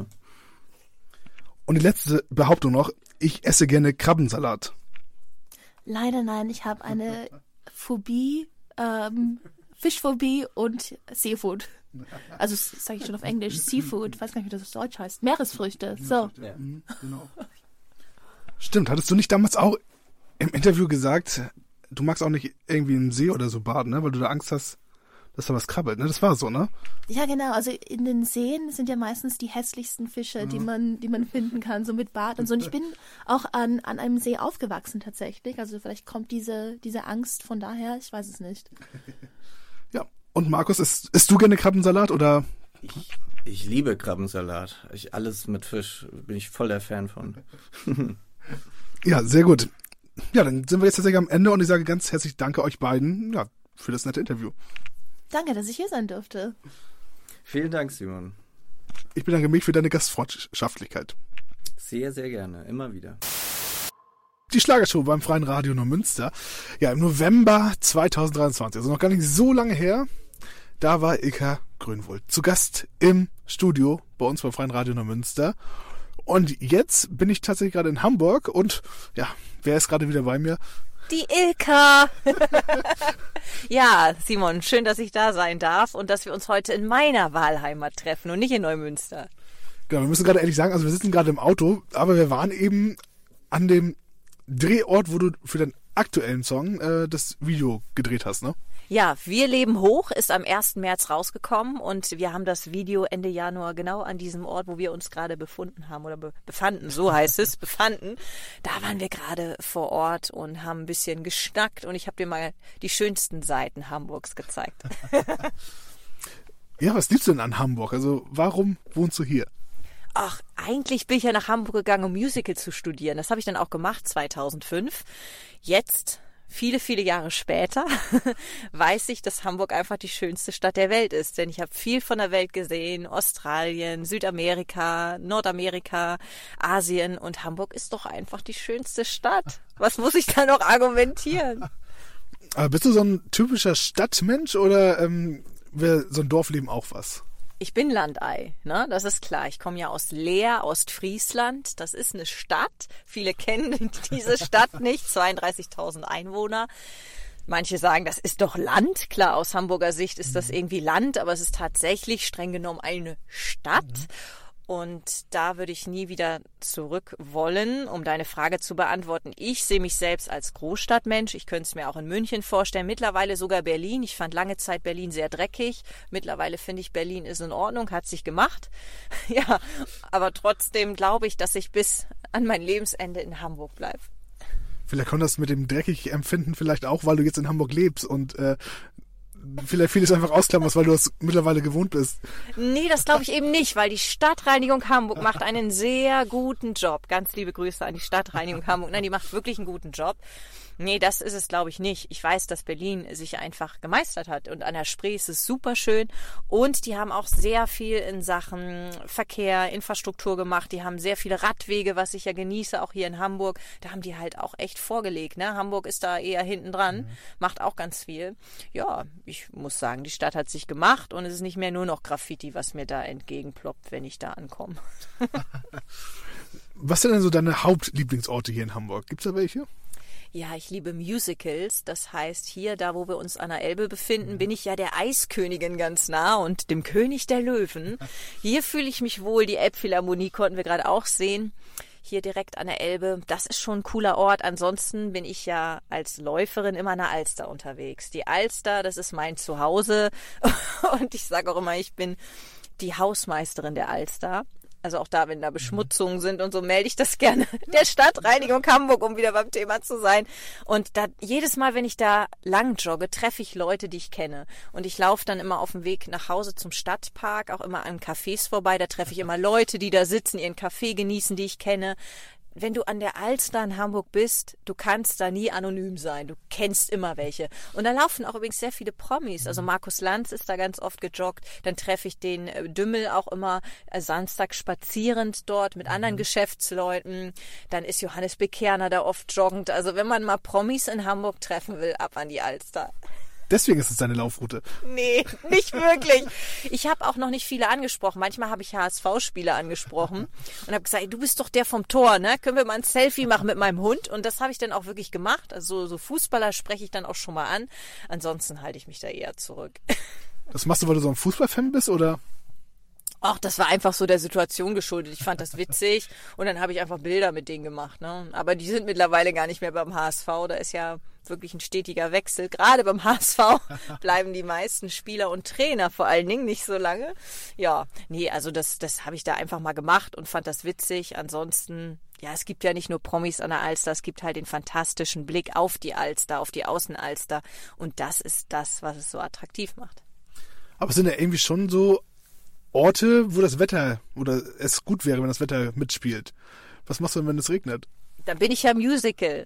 Und die letzte Behauptung noch, ich esse gerne Krabbensalat. Leider nein, ich habe eine Phobie, Fischphobie und Seafood. Also das sage ich schon auf Englisch, Seafood, weiß gar nicht, wie das auf Deutsch heißt, Meeresfrüchte, so. Ja. Genau. Stimmt, hattest du nicht damals auch im Interview gesagt, du magst auch nicht irgendwie im See oder so baden, ne? Weil du da Angst hast, dass da was krabbelt, ne? Das war so, ne? Ja, genau. Also in den Seen sind ja meistens die hässlichsten Fische, die man finden kann, so mit Bart und so. Und ich bin auch an einem See aufgewachsen tatsächlich. Also vielleicht kommt diese Angst von daher, ich weiß es nicht. Ja. Und Markus, isst du gerne Krabbensalat oder? Ich liebe Krabbensalat. Alles mit Fisch bin ich voll der Fan von. Ja, sehr gut. Ja, dann sind wir jetzt tatsächlich am Ende und ich sage ganz herzlich danke euch beiden, ja, für das nette Interview. Danke, dass ich hier sein durfte. Vielen Dank, Simon. Ich bedanke mich für deine Gastfreundschaftlichkeit. Sehr, sehr gerne. Immer wieder. Die Schlagershow beim Freien Radio Neumünster. Ja, im November 2023, also noch gar nicht so lange her, da war Ilka Grünwold zu Gast im Studio bei uns beim Freien Radio Neumünster. Und jetzt bin ich tatsächlich gerade in Hamburg und ja, wer ist gerade wieder bei mir? Die Ilka. Ja, Simon, schön, dass ich da sein darf und dass wir uns heute in meiner Wahlheimat treffen und nicht in Neumünster. Genau, wir müssen gerade ehrlich sagen, also wir sitzen gerade im Auto, aber wir waren eben an dem Drehort, wo du für deinen aktuellen Song das Video gedreht hast, ne? Ja, Wir leben hoch ist am 1. März rausgekommen und wir haben das Video Ende Januar genau an diesem Ort, wo wir uns gerade befunden haben oder befanden, so heißt es, befanden. Da waren wir gerade vor Ort und haben ein bisschen geschnackt und ich habe dir mal die schönsten Seiten Hamburgs gezeigt. Ja, was liebst du denn an Hamburg? Also warum wohnst du hier? Ach, eigentlich bin ich ja nach Hamburg gegangen, um Musical zu studieren. Das habe ich dann auch gemacht, 2005. Jetzt, viele, viele Jahre später, weiß ich, dass Hamburg einfach die schönste Stadt der Welt ist. Denn ich habe viel von der Welt gesehen, Australien, Südamerika, Nordamerika, Asien. Und Hamburg ist doch einfach die schönste Stadt. Was muss ich da noch argumentieren? Aber bist du so ein typischer Stadtmensch oder wäre so ein Dorfleben auch was? Ich bin Landei, ne? Das ist klar. Ich komme ja aus Leer, Ostfriesland. Das ist eine Stadt. Viele kennen diese Stadt nicht. 32.000 Einwohner. Manche sagen, das ist doch Land. Klar, aus Hamburger Sicht ist das irgendwie Land, aber es ist tatsächlich streng genommen eine Stadt. Und da würde ich nie wieder zurück wollen, um deine Frage zu beantworten. Ich sehe mich selbst als Großstadtmensch. Ich könnte es mir auch in München vorstellen. Mittlerweile sogar Berlin. Ich fand lange Zeit Berlin sehr dreckig. Mittlerweile finde ich, Berlin ist in Ordnung, hat sich gemacht. Ja, aber trotzdem glaube ich, dass ich bis an mein Lebensende in Hamburg bleibe. Vielleicht kommt das mit dem dreckig empfinden vielleicht auch, weil du jetzt in Hamburg lebst und vielleicht vieles einfach ausklammerst, weil du es mittlerweile gewohnt bist. Nee, das glaube ich eben nicht, weil die Stadtreinigung Hamburg macht einen sehr guten Job. Ganz liebe Grüße an die Stadtreinigung Hamburg. Nein, die macht wirklich einen guten Job. Nee, das ist es, glaube ich, nicht. Ich weiß, dass Berlin sich einfach gemeistert hat. Und an der Spree ist es super schön. Und die haben auch sehr viel in Sachen Verkehr, Infrastruktur gemacht. Die haben sehr viele Radwege, was ich ja genieße, auch hier in Hamburg. Da haben die halt auch echt vorgelegt. Ne? Hamburg ist da eher hinten dran, macht auch ganz viel. Ja, ich muss sagen, die Stadt hat sich gemacht und es ist nicht mehr nur noch Graffiti, was mir da entgegenploppt, wenn ich da ankomme. Was sind denn so deine Hauptlieblingsorte hier in Hamburg? Gibt's da welche? Ja, ich liebe Musicals. Das heißt, hier, da wo wir uns an der Elbe befinden, bin ich ja der Eiskönigin ganz nah und dem König der Löwen. Hier fühle ich mich wohl. Die Elbphilharmonie konnten wir gerade auch sehen. Hier direkt an der Elbe. Das ist schon ein cooler Ort. Ansonsten bin ich ja als Läuferin immer an der Alster unterwegs. Die Alster, das ist mein Zuhause. Und ich sage auch immer, ich bin die Hausmeisterin der Alster. Also auch da, wenn da Beschmutzungen sind und so, melde ich das gerne der Stadtreinigung Hamburg, um wieder beim Thema zu sein. Und da jedes Mal, wenn ich da lang jogge, treffe ich Leute, die ich kenne. Und ich laufe dann immer auf dem Weg nach Hause zum Stadtpark, auch immer an Cafés vorbei. Da treffe ich immer Leute, die da sitzen, ihren Kaffee genießen, die ich kenne. Wenn du an der Alster in Hamburg bist, du kannst da nie anonym sein. Du kennst immer welche. Und da laufen auch übrigens sehr viele Promis. Also Markus Lanz ist da ganz oft gejoggt. Dann treffe ich den Dümmel auch immer Samstag spazierend dort mit anderen Geschäftsleuten. Dann ist Johannes Bekerner da oft joggend. Also wenn man mal Promis in Hamburg treffen will, ab an die Alster. Deswegen ist es deine Laufroute. Nee, nicht wirklich. Ich habe auch noch nicht viele angesprochen. Manchmal habe ich HSV-Spieler angesprochen und habe gesagt, du bist doch der vom Tor, ne? Können wir mal ein Selfie machen mit meinem Hund? Und das habe ich dann auch wirklich gemacht. Also so Fußballer spreche ich dann auch schon mal an. Ansonsten halte ich mich da eher zurück. Das machst du, weil du so ein Fußballfan bist, oder? Ach, das war einfach so der Situation geschuldet. Ich fand das witzig und dann habe ich einfach Bilder mit denen gemacht. Ne? Aber die sind mittlerweile gar nicht mehr beim HSV. Da ist ja wirklich ein stetiger Wechsel. Gerade beim HSV bleiben die meisten Spieler und Trainer vor allen Dingen nicht so lange. Ja, nee, also das habe ich da einfach mal gemacht und fand das witzig. Ansonsten, ja, es gibt ja nicht nur Promis an der Alster, es gibt halt den fantastischen Blick auf die Alster, auf die Außenalster. Und das ist das, was es so attraktiv macht. Aber es sind ja irgendwie schon so Orte, wo das Wetter oder es gut wäre, wenn das Wetter mitspielt. Was machst du denn, wenn es regnet? Dann bin ich ja Musical.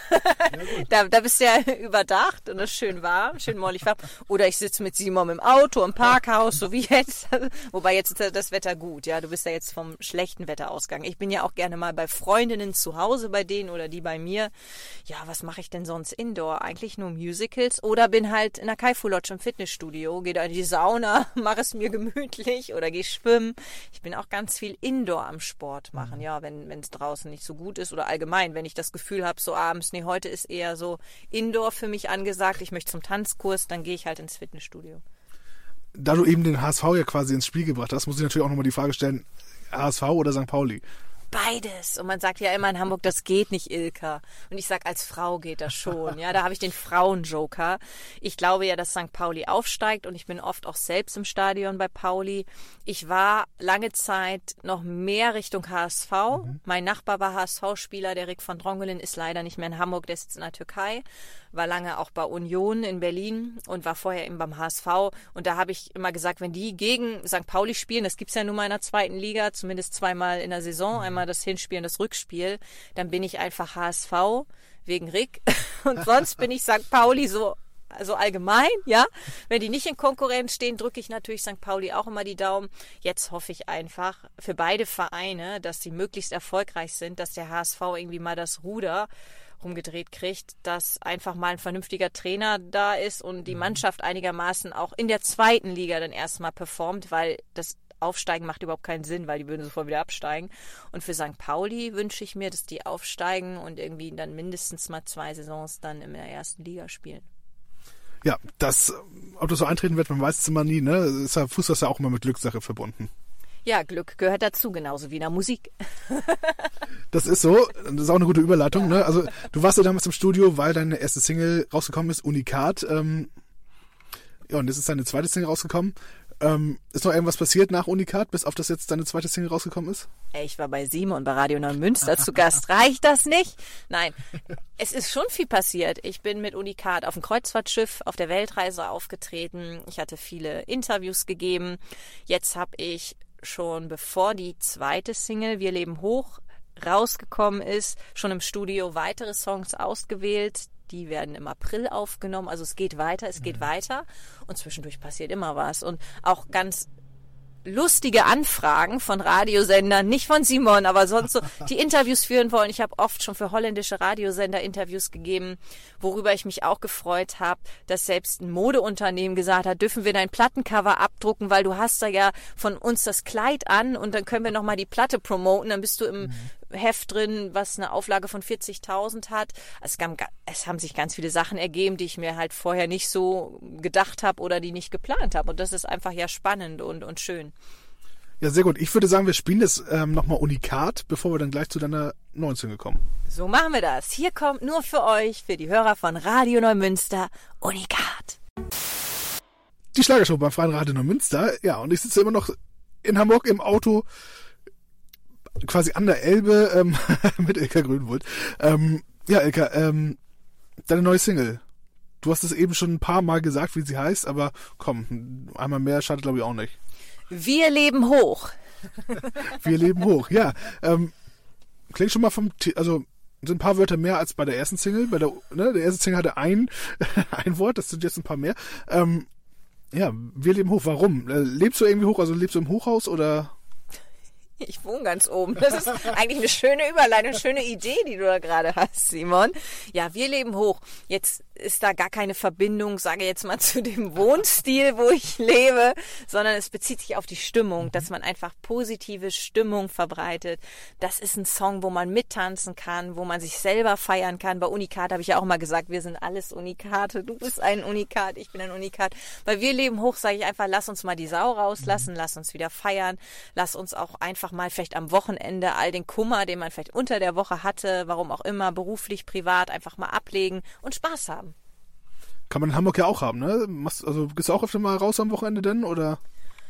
Ja, da bist du ja überdacht und es ist schön warm, schön mollig warm. Oder ich sitze mit Simon im Auto, im Parkhaus, so wie jetzt. Wobei jetzt ist das Wetter gut, ja. Du bist ja jetzt vom schlechten Wetter ausgegangen. Ich bin ja auch gerne mal bei Freundinnen zu Hause bei denen oder die bei mir. Ja, was mache ich denn sonst indoor? Eigentlich nur Musicals oder bin halt in der Kaifu Lodge im Fitnessstudio, gehe da in die Sauna, mache es mir gemütlich oder gehe schwimmen. Ich bin auch ganz viel indoor am Sport machen, ja, wenn es draußen nicht so gut ist oder allgemein, wenn ich das Gefühl habe, so abends, nee, heute ist eher so Indoor für mich angesagt, ich möchte zum Tanzkurs, dann gehe ich halt ins Fitnessstudio. Da du eben den HSV ja quasi ins Spiel gebracht hast, muss ich natürlich auch nochmal die Frage stellen, HSV oder St. Pauli? Beides. Und man sagt ja immer in Hamburg, das geht nicht, Ilka. Und ich sag, als Frau geht das schon. Ja, da habe ich den Frauenjoker. Ich glaube ja, dass St. Pauli aufsteigt und ich bin oft auch selbst im Stadion bei Pauli. Ich war lange Zeit noch mehr Richtung HSV. Mein Nachbar war HSV-Spieler, der Rick von Drongelen, ist leider nicht mehr in Hamburg, der sitzt in der Türkei. War lange auch bei Union in Berlin und war vorher eben beim HSV. Und da habe ich immer gesagt, wenn die gegen St. Pauli spielen, das gibt's ja nun mal in der zweiten Liga, zumindest zweimal in der Saison, einmal das Hinspiel und das Rückspiel, dann bin ich einfach HSV wegen Rick. Und sonst bin ich St. Pauli so allgemein, ja. Wenn die nicht in Konkurrenz stehen, drücke ich natürlich St. Pauli auch immer die Daumen. Jetzt hoffe ich einfach für beide Vereine, dass sie möglichst erfolgreich sind, dass der HSV irgendwie mal das Ruder rumgedreht kriegt, dass einfach mal ein vernünftiger Trainer da ist und die Mannschaft einigermaßen auch in der zweiten Liga dann erstmal performt, weil das Aufsteigen macht überhaupt keinen Sinn, weil die würden sofort wieder absteigen. Und für St. Pauli wünsche ich mir, dass die aufsteigen und irgendwie dann mindestens mal 2 Saisons dann in der ersten Liga spielen. Ja, ob das so eintreten wird, man weiß es immer nie, ne? Fußball ist ja auch immer mit Glückssache verbunden. Ja, Glück gehört dazu, genauso wie in der Musik. Das ist so, das ist auch eine gute Überleitung, ne? Also du warst ja damals im Studio, weil deine erste Single rausgekommen ist, Unikat. Ja, und jetzt ist deine zweite Single rausgekommen. Ist noch irgendwas passiert nach Unikat, bis auf das jetzt deine zweite Single rausgekommen ist? Ich war bei Simon bei Radio Neumünster zu Gast. Reicht das nicht? Nein, es ist schon viel passiert. Ich bin mit Unikat auf dem Kreuzfahrtschiff auf der Weltreise aufgetreten. Ich hatte viele Interviews gegeben. Jetzt habe ich schon, bevor die zweite Single Wir leben hoch rausgekommen ist, schon im Studio weitere Songs ausgewählt. Die werden im April aufgenommen. Also es geht weiter. Und zwischendurch passiert immer was. Und auch ganz lustige Anfragen von Radiosendern, nicht von Simon, aber sonst so, die Interviews führen wollen. Ich habe oft schon für holländische Radiosender Interviews gegeben, worüber ich mich auch gefreut habe, dass selbst ein Modeunternehmen gesagt hat, dürfen wir dein Plattencover abdrucken, weil du hast da ja von uns das Kleid an und dann können wir nochmal die Platte promoten, dann bist du im Heft drin, was eine Auflage von 40.000 hat. Es haben sich ganz viele Sachen ergeben, die ich mir halt vorher nicht so gedacht habe oder die nicht geplant habe. Und das ist einfach ja spannend und schön. Ja, sehr gut. Ich würde sagen, wir spielen das nochmal Unikat, bevor wir dann gleich zu deiner neuen Single kommen. So machen wir das. Hier kommt nur für euch, für die Hörer von Radio Neumünster, Unikat. Die Schlagershow beim Freien Radio Neumünster. Ja, und ich sitze immer noch in Hamburg im Auto, quasi an der Elbe, mit Ilka Grünwald. Ja, Ilka, deine neue Single. Du hast es eben schon ein paar Mal gesagt, wie sie heißt, aber komm, einmal mehr schadet glaube ich auch nicht. Wir leben hoch. Wir leben hoch, ja. Klingt schon mal also sind ein paar Wörter mehr als bei der ersten Single. Der erste Single hatte ein Wort, das sind jetzt ein paar mehr. Ja, wir leben hoch. Warum? Lebst du irgendwie hoch? Also lebst du im Hochhaus oder? Ich wohne ganz oben. Das ist eigentlich eine schöne Überleitung, eine schöne Idee, die du da gerade hast, Simon. Ja, wir leben hoch. Jetzt ist da gar keine Verbindung, sage jetzt mal, zu dem Wohnstil, wo ich lebe, sondern es bezieht sich auf die Stimmung, dass man einfach positive Stimmung verbreitet. Das ist ein Song, wo man mittanzen kann, wo man sich selber feiern kann. Bei Unikat habe ich ja auch mal gesagt, wir sind alles Unikate. Du bist ein Unikat, ich bin ein Unikat. Bei Wir leben hoch sage ich einfach, lass uns mal die Sau rauslassen, lass uns wieder feiern, lass uns auch einfach mal vielleicht am Wochenende all den Kummer, den man vielleicht unter der Woche hatte, warum auch immer, beruflich, privat, einfach mal ablegen und Spaß haben. Kann man in Hamburg ja auch haben, ne? Also gehst du auch öfter mal raus am Wochenende denn, oder?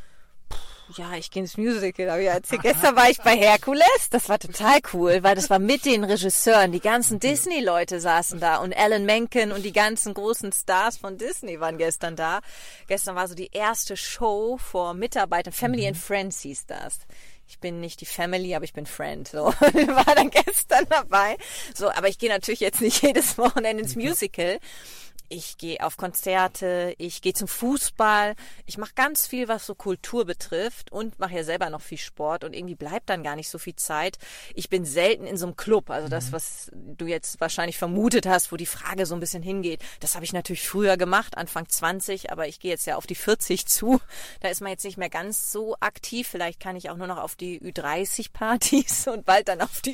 Ja, ich gehe ins Musical, habe ich erzählt. Gestern war ich bei Herkules, das war total cool, weil das war mit den Regisseuren, die ganzen Disney-Leute saßen da und Alan Menken und die ganzen großen Stars von Disney waren gestern da. Gestern war so die erste Show vor Mitarbeitern, Family and Friends hieß das. Ich bin nicht die Family, aber ich bin Friend. So, war dann gestern dabei. So, aber ich gehe natürlich jetzt nicht jedes Wochenende ins Musical. Ich gehe auf Konzerte, ich gehe zum Fußball, ich mache ganz viel, was so Kultur betrifft und mache ja selber noch viel Sport und irgendwie bleibt dann gar nicht so viel Zeit. Ich bin selten in so einem Club, also das, was du jetzt wahrscheinlich vermutet hast, wo die Frage so ein bisschen hingeht, das habe ich natürlich früher gemacht, Anfang 20, aber ich gehe jetzt ja auf die 40 zu. Da ist man jetzt nicht mehr ganz so aktiv, vielleicht kann ich auch nur noch auf die Ü30-Partys und bald dann auf die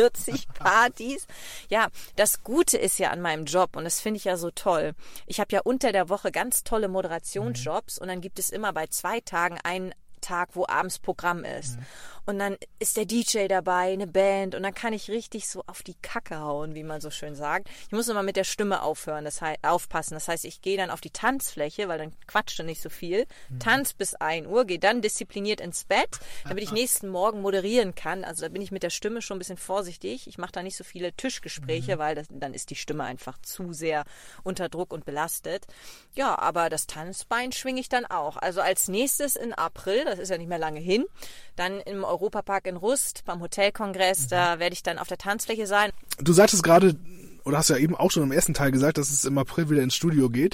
Ü40-Partys. Ja, das Gute ist ja an meinem Job und das finde ich ja so toll. Ich habe ja unter der Woche ganz tolle Moderationsjobs und dann gibt es immer bei 2 Tagen einen Tag, wo abends Programm ist. Und dann ist der DJ dabei, eine Band und dann kann ich richtig so auf die Kacke hauen, wie man so schön sagt. Ich muss immer mit der Stimme aufpassen. Das heißt, ich gehe dann auf die Tanzfläche, weil dann quatscht du nicht so viel. Tanz bis 1 Uhr, gehe dann diszipliniert ins Bett, damit ich nächsten Morgen moderieren kann. Also da bin ich mit der Stimme schon ein bisschen vorsichtig. Ich mache da nicht so viele Tischgespräche, weil dann ist die Stimme einfach zu sehr unter Druck und belastet. Ja, aber das Tanzbein schwinge ich dann auch. Also als nächstes in April, das ist ja nicht mehr lange hin, dann im Europapark in Rust beim Hotelkongress, da werde ich dann auf der Tanzfläche sein. Du sagtest gerade, oder hast ja eben auch schon im ersten Teil gesagt, dass es im April wieder ins Studio geht.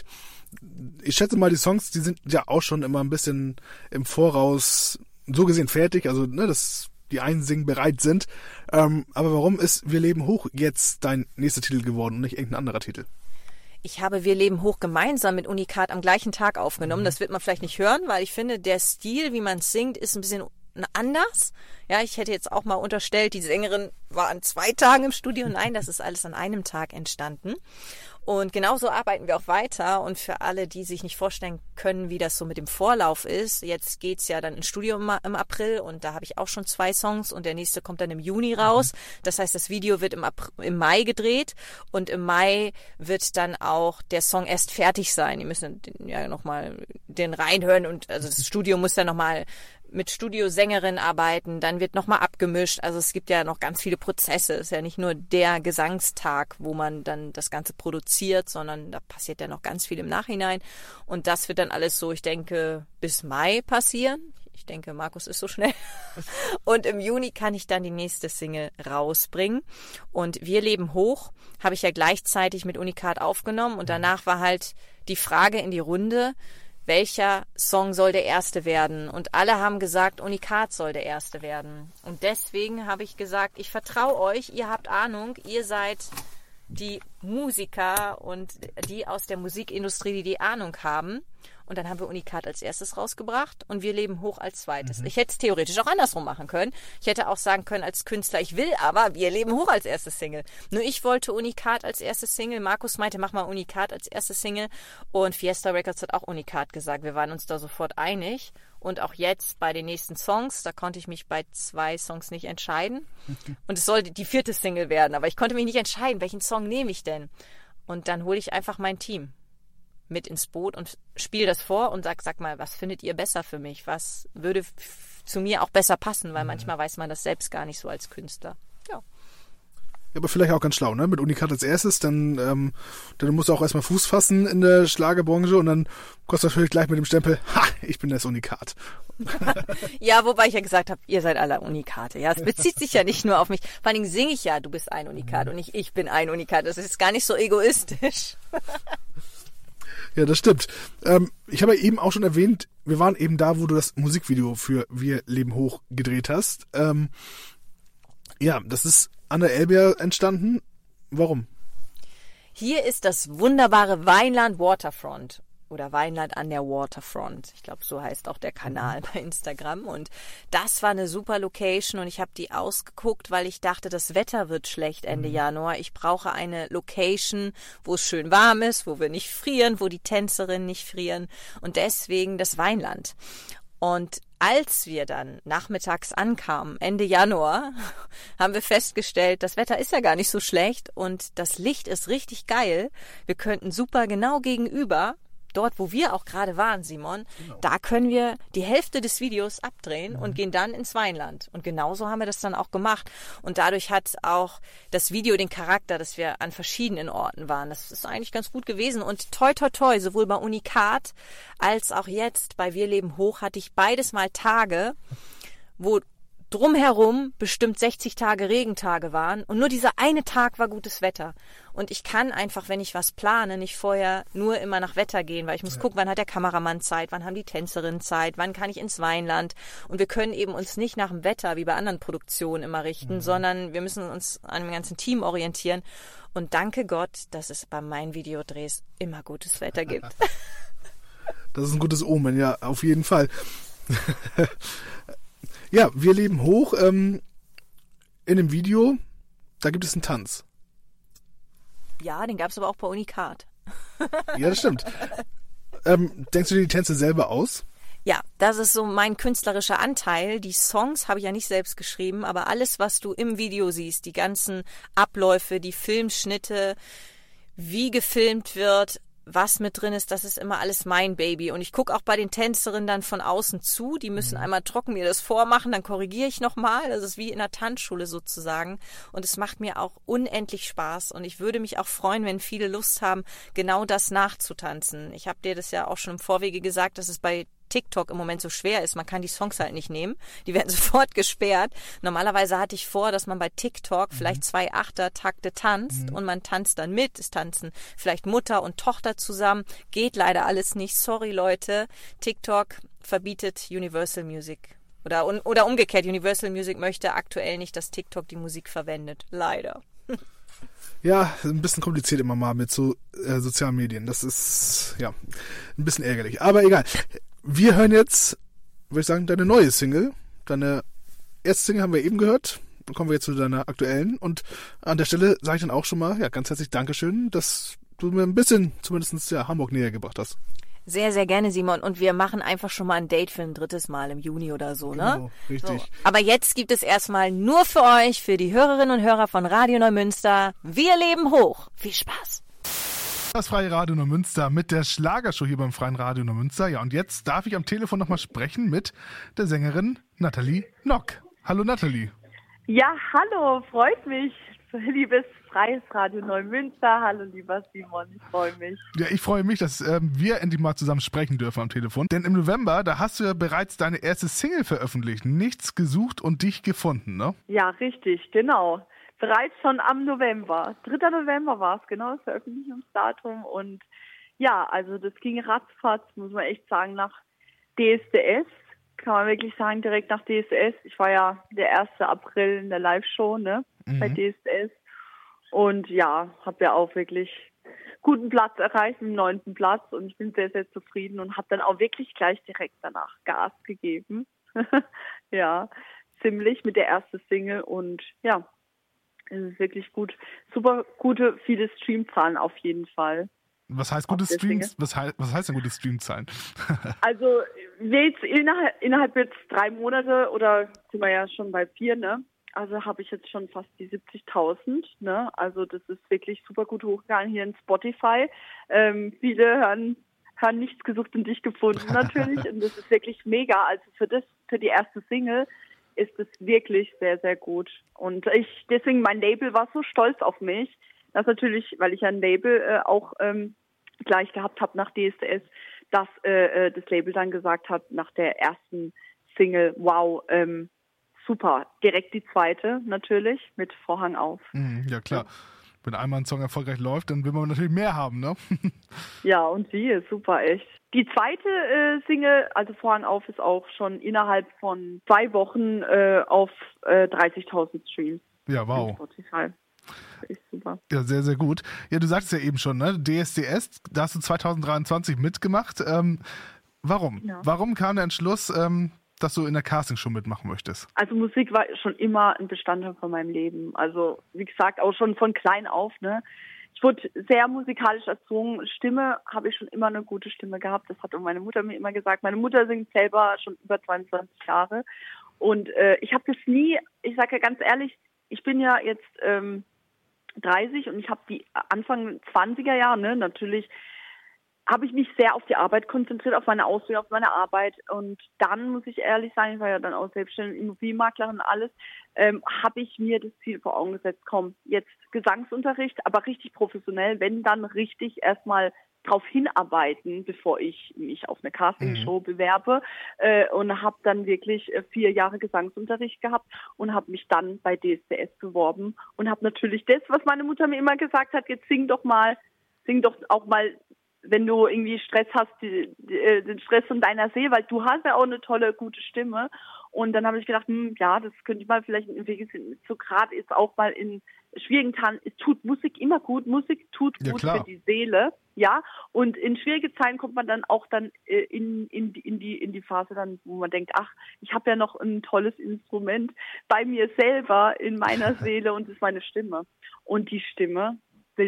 Ich schätze mal, die Songs, die sind ja auch schon immer ein bisschen im Voraus so gesehen fertig, also ne, dass die Einsingen bereit sind. Aber warum ist Wir leben hoch jetzt dein nächster Titel geworden und nicht irgendein anderer Titel? Ich habe Wir leben hoch gemeinsam mit Unikat am gleichen Tag aufgenommen. Das wird man vielleicht nicht hören, weil ich finde, der Stil, wie man singt, ist ein bisschen anders. Ja, ich hätte jetzt auch mal unterstellt, die Sängerin war an 2 Tagen im Studio. Nein, das ist alles an einem Tag entstanden. Und genauso arbeiten wir auch weiter. Und für alle, die sich nicht vorstellen können, wie das so mit dem Vorlauf ist, jetzt geht's ja dann ins Studio im April und da habe ich auch schon 2 Songs und der nächste kommt dann im Juni raus. Das heißt, das Video wird im Mai gedreht und im Mai wird dann auch der Song erst fertig sein. Die müssen ja nochmal den reinhören und also das Studio muss dann nochmal mit Studiosängerin arbeiten, dann wird nochmal abgemischt. Also es gibt ja noch ganz viele Prozesse. Es ist ja nicht nur der Gesangstag, wo man dann das Ganze produziert, sondern da passiert ja noch ganz viel im Nachhinein. Und das wird dann alles so, ich denke, bis Mai passieren. Ich denke, Markus ist so schnell. Und im Juni kann ich dann die nächste Single rausbringen. Und Wir leben hoch habe ich ja gleichzeitig mit Unikat aufgenommen. Und danach war halt die Frage in die Runde, welcher Song soll der erste werden? Und alle haben gesagt, Unikat soll der erste werden. Und deswegen habe ich gesagt, ich vertraue euch, ihr habt Ahnung, ihr seid die Musiker und die aus der Musikindustrie, die Ahnung haben. Und dann haben wir Unikat als erstes rausgebracht und Wir leben hoch als zweites. Ich hätte es theoretisch auch andersrum machen können. Ich hätte auch sagen können als Künstler, ich will aber Wir leben hoch als erste Single. Nur ich wollte Unikat als erste Single. Markus meinte, mach mal Unikat als erste Single. Und Fiesta Records hat auch Unikat gesagt. Wir waren uns da sofort einig. Und auch jetzt bei den nächsten Songs, da konnte ich mich bei 2 Songs nicht entscheiden. Und es sollte die 4. Single werden. Aber ich konnte mich nicht entscheiden, welchen Song nehme ich denn? Und dann hole ich einfach mein Team mit ins Boot und spiele das vor und sag mal, was findet ihr besser für mich? Was würde zu mir auch besser passen? Weil manchmal weiß man das selbst gar nicht so als Künstler. Ja. Ja, aber vielleicht auch ganz schlau, ne? Mit Unikat als erstes, dann musst du auch erstmal Fuß fassen in der Schlagerbranche und dann kommst du natürlich gleich mit dem Stempel, ich bin das Unikat. Ja, wobei ich ja gesagt habe, ihr seid alle Unikate. Ja, es bezieht sich ja nicht nur auf mich. Vor allen Dingen singe ich ja, du bist ein Unikat und nicht ich bin ein Unikat. Das ist gar nicht so egoistisch. Ja, das stimmt. Ich habe ja eben auch schon erwähnt, wir waren eben da, wo du das Musikvideo für Wir leben hoch gedreht hast. Ja, das ist an der Elbe entstanden. Warum? Hier ist das wunderbare Weinland Waterfront oder Weinland an der Waterfront. Ich glaube, so heißt auch der Kanal bei Instagram. Und das war eine super Location und ich habe die ausgeguckt, weil ich dachte, das Wetter wird schlecht Ende Januar. Ich brauche eine Location, wo es schön warm ist, wo wir nicht frieren, wo die Tänzerinnen nicht frieren und deswegen das Weinland. Und als wir dann nachmittags ankamen, Ende Januar, haben wir festgestellt, das Wetter ist ja gar nicht so schlecht und das Licht ist richtig geil. Wir könnten super genau gegenüber, dort wo wir auch gerade waren, Simon, da können wir die Hälfte des Videos abdrehen und gehen dann ins Weinland. Und genauso haben wir das dann auch gemacht. Und dadurch hat auch das Video den Charakter, dass wir an verschiedenen Orten waren. Das ist eigentlich ganz gut gewesen. Und toi, toi, toi, sowohl bei Unikat als auch jetzt bei Wir leben hoch hatte ich beides mal Tage, wo drumherum bestimmt 60 Tage Regentage waren und nur dieser eine Tag war gutes Wetter. Und ich kann einfach, wenn ich was plane, nicht vorher nur immer nach Wetter gehen, weil ich muss gucken, wann hat der Kameramann Zeit, wann haben die Tänzerinnen Zeit, wann kann ich ins Weinland. Und wir können eben uns nicht nach dem Wetter wie bei anderen Produktionen immer richten, sondern wir müssen uns an dem ganzen Team orientieren. Und danke Gott, dass es bei meinen Videodrehs immer gutes Wetter gibt. Das ist ein gutes Omen, ja, auf jeden Fall. Ja, Wir leben hoch. In dem Video, da gibt es einen Tanz. Ja, den gab es aber auch bei Unikat. Ja, das stimmt. Denkst du dir die Tänze selber aus? Ja, das ist so mein künstlerischer Anteil. Die Songs habe ich ja nicht selbst geschrieben, aber alles, was du im Video siehst, die ganzen Abläufe, die Filmschnitte, wie gefilmt wird, was mit drin ist, das ist immer alles mein Baby. Und ich gucke auch bei den Tänzerinnen dann von außen zu. Die müssen einmal trocken mir das vormachen, dann korrigiere ich nochmal. Das ist wie in der Tanzschule sozusagen. Und es macht mir auch unendlich Spaß. Und ich würde mich auch freuen, wenn viele Lust haben, genau das nachzutanzen. Ich habe dir das ja auch schon im Vorwege gesagt, dass es bei TikTok im Moment so schwer ist. Man kann die Songs halt nicht nehmen. Die werden sofort gesperrt. Normalerweise hatte ich vor, dass man bei TikTok vielleicht 2 Achtertakte tanzt und man tanzt dann mit. Es tanzen vielleicht Mutter und Tochter zusammen. Geht leider alles nicht. Sorry, Leute. TikTok verbietet Universal Music. Oder umgekehrt. Universal Music möchte aktuell nicht, dass TikTok die Musik verwendet. Leider. Ja, ein bisschen kompliziert immer mal mit so sozialen Medien. Das ist, ja, ein bisschen ärgerlich. Aber egal. Wir hören jetzt, würde ich sagen, deine neue Single. Deine erste Single haben wir eben gehört. Dann kommen wir jetzt zu deiner aktuellen. Und an der Stelle sage ich dann auch schon mal, ja, ganz herzlich Dankeschön, dass du mir ein bisschen zumindest Hamburg näher gebracht hast. Sehr, sehr gerne, Simon. Und wir machen einfach schon mal ein Date für ein 3. Mal im Juni oder so, ne? Genau, richtig. So. Aber jetzt gibt es erstmal nur für euch, für die Hörerinnen und Hörer von Radio Neumünster, Wir leben hoch. Viel Spaß. Das Freie Radio Neumünster mit der Schlagershow hier beim Freien Radio Neumünster. Ja, und jetzt darf ich am Telefon nochmal sprechen mit der Sängerin Nathalie Nock. Hallo Nathalie. Ja, hallo, freut mich, liebes Freies Radio Neumünster. Hallo, lieber Simon, ich freue mich. Ja, ich freue mich, dass wir endlich mal zusammen sprechen dürfen am Telefon. Denn im November, da hast du ja bereits deine erste Single veröffentlicht. Nichts gesucht und dich gefunden, ne? Ja, richtig, genau. Bereits schon am November. 3. November war es, genau, das Veröffentlichungsdatum. Und ja, also das ging ratzfatz, muss man echt sagen, nach DSDS. Kann man wirklich sagen, direkt nach DSDS. Ich war ja der 1. April in der Live-Show, ne, bei DSDS. Und ja, habe ja auch wirklich guten Platz erreicht, den 9. Platz. Und ich bin sehr, sehr zufrieden und habe dann auch wirklich gleich direkt danach Gas gegeben. Ja, ziemlich mit der ersten Single. Und ja, es ist wirklich gut. Super gute, viele Streamzahlen auf jeden Fall. Was heißt gute Streams? Was heißt denn gute Streamzahlen? Also jetzt innerhalb jetzt 3 Monate oder sind wir ja schon bei 4, ne? Also habe ich jetzt schon fast die 70.000, ne? Also das ist wirklich super gut hochgegangen hier in Spotify. Viele hören nichts gesucht und dich gefunden natürlich und das ist wirklich mega. Also für die erste Single ist es wirklich sehr, sehr gut. Und deswegen mein Label war so stolz auf mich. Das natürlich, weil ich ja ein Label auch gleich gehabt habe nach DSDS, dass das Label dann gesagt hat, nach der ersten Single, wow, super. Direkt die zweite natürlich mit Vorhang auf. Ja, klar. Wenn einmal ein Song erfolgreich läuft, dann will man natürlich mehr haben, ne? Ja, und sie ist super, echt. Die zweite Single, also Vorhang auf, ist auch schon innerhalb von 2 Wochen auf 30.000 Streams. Ja, wow. Spotify. Ist super. Ja, sehr, sehr gut. Ja, du sagtest ja eben schon, ne? DSDS, da hast du 2023 mitgemacht. Warum? Ja. Warum kam der Entschluss, dass du in der Castingshow mitmachen möchtest? Also Musik war schon immer ein Bestandteil von meinem Leben. Also wie gesagt, auch schon von klein auf, ne? Ich wurde sehr musikalisch erzogen. Stimme habe ich schon immer eine gute Stimme gehabt. Das hat auch meine Mutter mir immer gesagt. Meine Mutter singt selber schon über 22 Jahre. Und ich habe das nie, ich sage ja ganz ehrlich, ich bin ja jetzt 30 und ich habe die Anfang 20er Jahre, ne, natürlich habe ich mich sehr auf die Arbeit konzentriert, auf meine Ausbildung, auf meine Arbeit. Und dann muss ich ehrlich sagen, ich war ja dann auch selbstständige Immobilienmaklerin und alles, habe ich mir das Ziel vor Augen gesetzt, komm, jetzt Gesangsunterricht, aber richtig professionell, wenn dann richtig erstmal drauf hinarbeiten, bevor ich mich auf eine Castingshow bewerbe, und habe dann wirklich 4 Jahre Gesangsunterricht gehabt und habe mich dann bei DSDS beworben und habe natürlich das, was meine Mutter mir immer gesagt hat, jetzt sing doch auch mal, wenn du irgendwie Stress hast, den Stress von deiner Seele, weil du hast ja auch eine tolle, gute Stimme. Und dann habe ich gedacht, ja, das könnte ich mal vielleicht so gerade ist auch mal in schwierigen Tagen, es tut Musik immer gut, Musik tut gut für die Seele, ja. Und in schwierige Zeiten kommt man dann auch dann in die Phase dann, wo man denkt, ach, ich habe ja noch ein tolles Instrument bei mir selber in meiner Seele und das ist meine Stimme. Und die Stimme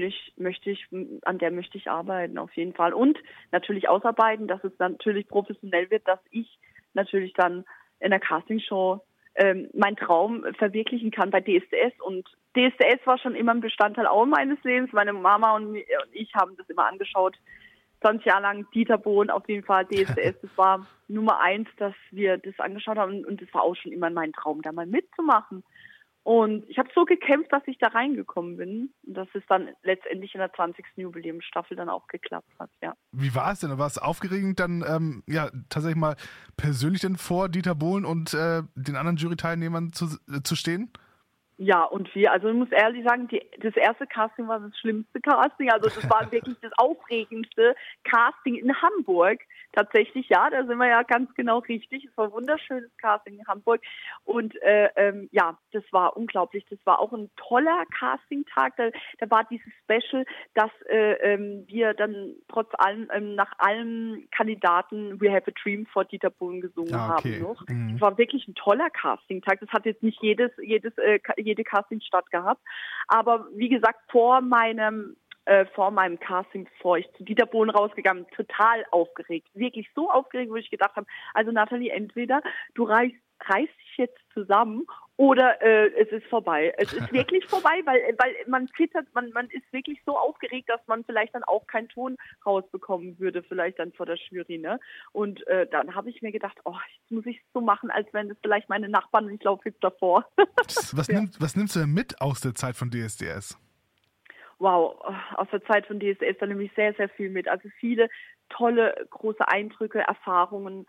an der möchte ich arbeiten, auf jeden Fall. Und natürlich ausarbeiten, dass es natürlich professionell wird, dass ich natürlich dann in der Castingshow meinen Traum verwirklichen kann bei DSDS. Und DSDS war schon immer ein Bestandteil auch meines Lebens. Meine Mama und ich haben das immer angeschaut. 20 Jahre lang Dieter Bohlen, auf jeden Fall DSDS. Das war Nummer 1, dass wir das angeschaut haben. Und das war auch schon immer mein Traum, da mal mitzumachen. Und ich habe so gekämpft, dass ich da reingekommen bin. Und dass es dann letztendlich in der 20. Jubiläumsstaffel dann auch geklappt hat, ja. Wie war es denn? War es aufgeregend, dann tatsächlich mal persönlich denn vor Dieter Bohlen und den anderen Juryteilnehmern zu stehen? Ja, und also ich muss ehrlich sagen, das erste Casting war das schlimmste Casting. Also das war wirklich das aufregendste Casting in Hamburg. Tatsächlich, ja, da sind wir ja ganz genau richtig. Es war ein wunderschönes Casting in Hamburg. Und das war unglaublich. Das war auch ein toller Casting-Tag. Da war dieses Special, dass wir dann trotz allem nach allen Kandidaten We Have a Dream vor Dieter Bohlen gesungen haben noch. Das war wirklich ein toller Casting-Tag. Das hat jetzt nicht jede Casting statt gehabt. Aber wie gesagt, vor meinem vor meinem Casting, bevor ich zu Dieter Bohlen rausgegangen bin, total aufgeregt. Wirklich so aufgeregt, wo ich gedacht habe, also Nathalie, entweder du reißt dich jetzt zusammen oder es ist vorbei. Es ist wirklich vorbei, weil man zittert, man ist wirklich so aufgeregt, dass man vielleicht dann auch keinen Ton rausbekommen würde, vielleicht dann vor der Jury, ne? Und dann habe ich mir gedacht, jetzt muss ich es so machen, als wären das vielleicht meine Nachbarn und ich laufe jetzt davor. Was nimmst du denn mit aus der Zeit von DSDS? Wow, aus der Zeit von DSDS, da nehme ich sehr, sehr viel mit. Also viele tolle, große Eindrücke, Erfahrungen.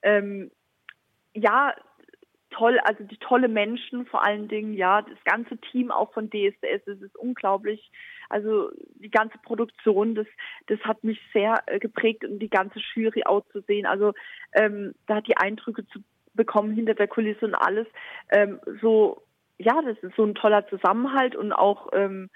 Toll, also die tolle Menschen vor allen Dingen, ja, das ganze Team auch von DSDS, das ist unglaublich. Also die ganze Produktion, das hat mich sehr geprägt und die ganze Jury auch zu sehen. Also da die Eindrücke zu bekommen hinter der Kulisse und alles. Das ist so ein toller Zusammenhalt und auch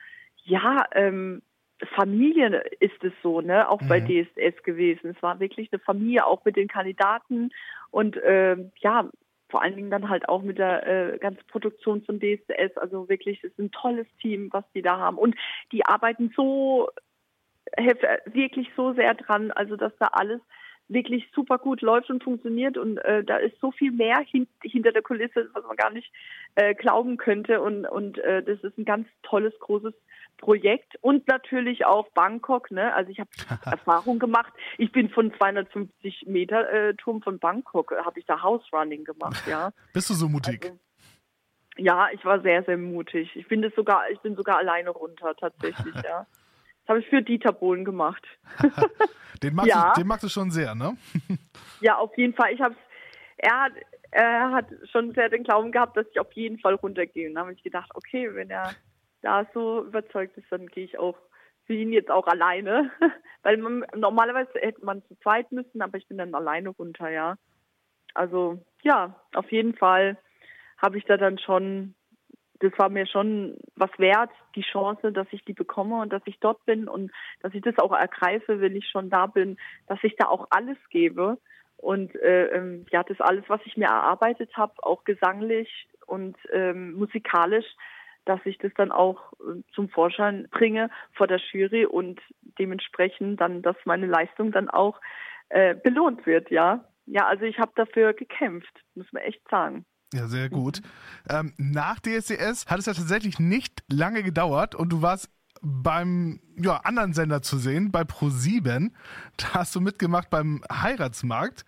Familie ist es so, ne, auch bei DSDS gewesen. Es war wirklich eine Familie, auch mit den Kandidaten und vor allen Dingen dann halt auch mit der ganzen Produktion von DSDS. Also wirklich, es ist ein tolles Team, was die da haben. Und die arbeiten wirklich so sehr dran, also dass da alles wirklich super gut läuft und funktioniert. Und da ist so viel mehr hinter der Kulisse, was man gar nicht glauben könnte. Und das ist ein ganz tolles, großes Projekt. Und natürlich auch Bangkok, ne? Also ich habe Erfahrung gemacht. Ich bin von 250 Meter Turm von Bangkok, habe ich da House Running gemacht, ja. Bist du so mutig? Also, ja, ich war sehr, sehr mutig. Ich bin sogar alleine runter, tatsächlich, ja. Das habe ich für Dieter Bohlen gemacht. Den magst du schon sehr, ne? Ja, auf jeden Fall. Er hat schon sehr den Glauben gehabt, dass ich auf jeden Fall runtergehe. Und dann habe ich gedacht, okay, wenn er da so überzeugt ist, dann gehe ich auch für ihn jetzt auch alleine. Weil normalerweise hätte man zu zweit müssen, aber ich bin dann alleine runter, ja. Also, ja, auf jeden Fall habe ich da dann schon, das war mir schon was wert, die Chance, dass ich die bekomme und dass ich dort bin und dass ich das auch ergreife, wenn ich schon da bin, dass ich da auch alles gebe. Und das alles, was ich mir erarbeitet habe, auch gesanglich und musikalisch, dass ich das dann auch zum Vorschein bringe vor der Jury und dementsprechend dann, dass meine Leistung dann auch belohnt wird, ja. Ja, also ich habe dafür gekämpft, muss man echt sagen. Ja, sehr gut. Nach DSDS hat es ja tatsächlich nicht lange gedauert und du warst beim anderen Sender zu sehen, bei ProSieben. Da hast du mitgemacht beim Heiratsmarkt.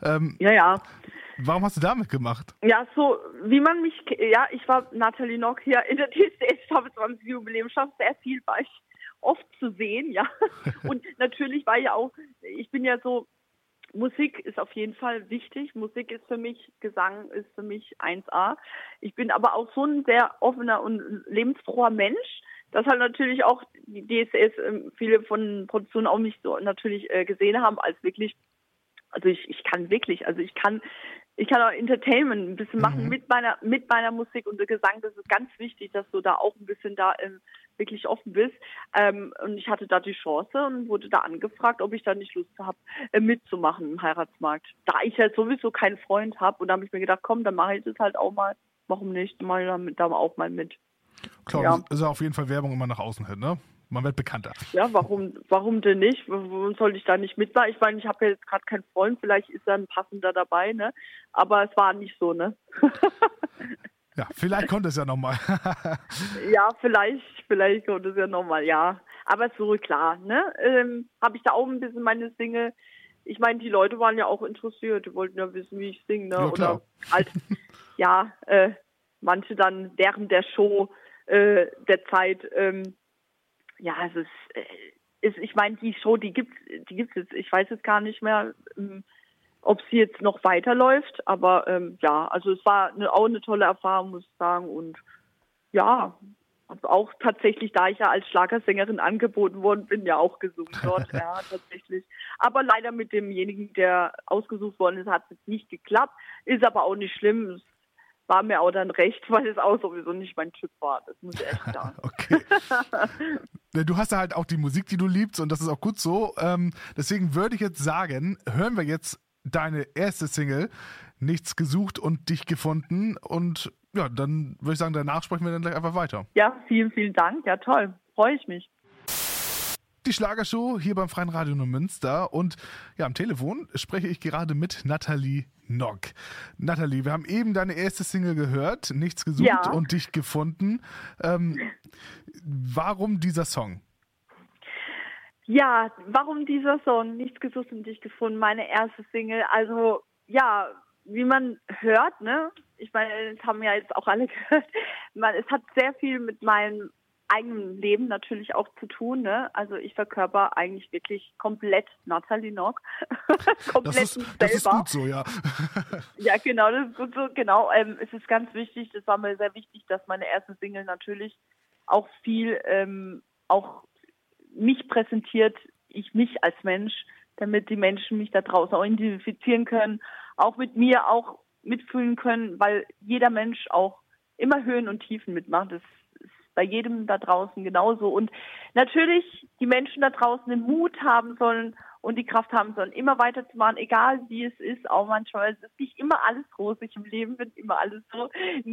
Ja. Warum hast du da mitgemacht? Ja, so wie man mich, ich war Nathalie Nock hier in der DSDS-Staffel Jubiläum schon sehr viel, war ich oft zu sehen, ja. Und natürlich war ja auch, ich bin ja so, Musik ist auf jeden Fall wichtig. Musik ist für mich, Gesang ist für mich 1A. Ich bin aber auch so ein sehr offener und lebensfroher Mensch, dass halt natürlich auch die DSDS viele von Produktionen auch mich so natürlich gesehen haben als wirklich, also ich kann auch Entertainment ein bisschen machen mit meiner Musik und der Gesang. Das ist ganz wichtig, dass du da auch ein bisschen da wirklich offen bist. Und ich hatte da die Chance und wurde da angefragt, ob ich da nicht Lust habe, mitzumachen im Heiratsmarkt. Da ich ja sowieso keinen Freund habe und da habe ich mir gedacht, komm, dann mache ich das halt auch mal. Warum nicht? Dann mache ich da auch mal mit. Klar, ja. Ist ja auf jeden Fall Werbung immer nach außen hin, ne? Man wird bekannter. Ja, warum denn nicht? Warum sollte ich da nicht mitmachen? Ich meine, ich habe ja jetzt gerade keinen Freund, vielleicht ist da ein passender dabei, ne? Aber es war nicht so, ne? Ja, vielleicht kommt es ja nochmal. Ja, vielleicht kommt es ja nochmal, ja. Aber so klar, ne? Habe ich da auch ein bisschen meine Single. Ich meine, die Leute waren ja auch interessiert, die wollten ja wissen, wie ich singe, ne? Ja, klar. Oder halt, manche dann während der Show der Zeit, ich meine, die Show, die gibt's jetzt, ich weiß jetzt gar nicht mehr, ob sie jetzt noch weiterläuft, aber also es war auch eine tolle Erfahrung, muss ich sagen, und ja, habe auch tatsächlich, da ich ja als Schlagersängerin angeboten worden bin, ja auch gesungen dort, ja, tatsächlich. Aber leider mit demjenigen, der ausgesucht worden ist, hat es jetzt nicht geklappt, ist aber auch nicht schlimm, es war mir auch dann recht, weil es auch sowieso nicht mein Typ war. Das muss ich echt sagen. Okay. Du hast ja halt auch die Musik, die du liebst und das ist auch gut so. Deswegen würde ich jetzt sagen, hören wir jetzt deine erste Single, Nichts gesucht und dich gefunden. Und ja, dann würde ich sagen, danach sprechen wir dann gleich einfach weiter. Ja, vielen, vielen Dank. Ja, toll. Freue ich mich. Die Schlagershow hier beim Freien Radio Neumünster und ja, am Telefon spreche ich gerade mit Nathalie Nock. Nathalie, wir haben eben deine erste Single gehört, Nichts gesucht und dich gefunden. Warum dieser Song? Ja, warum dieser Song? Nichts gesucht und dich gefunden, meine erste Single. Also ja, wie man hört, ne? Ich meine, das haben ja jetzt auch alle gehört. Es hat sehr viel mit meinem eigenen Leben natürlich auch zu tun, ne? Also ich verkörper eigentlich wirklich komplett Nathalie Nock. Das ist gut so, ja. Ja, genau, das ist gut so, genau. Es ist ganz wichtig, das war mir sehr wichtig, dass meine erste Single natürlich auch viel auch mich präsentiert, mich als Mensch, damit die Menschen mich da draußen auch identifizieren können, auch mit mir auch mitfühlen können, weil jeder Mensch auch immer Höhen und Tiefen mitmacht. Das bei jedem da draußen genauso. Und natürlich die Menschen da draußen den Mut haben sollen und die Kraft haben sollen, immer weiterzumachen, egal wie es ist. Auch manchmal es ist nicht immer alles rosig im Leben, wird immer alles so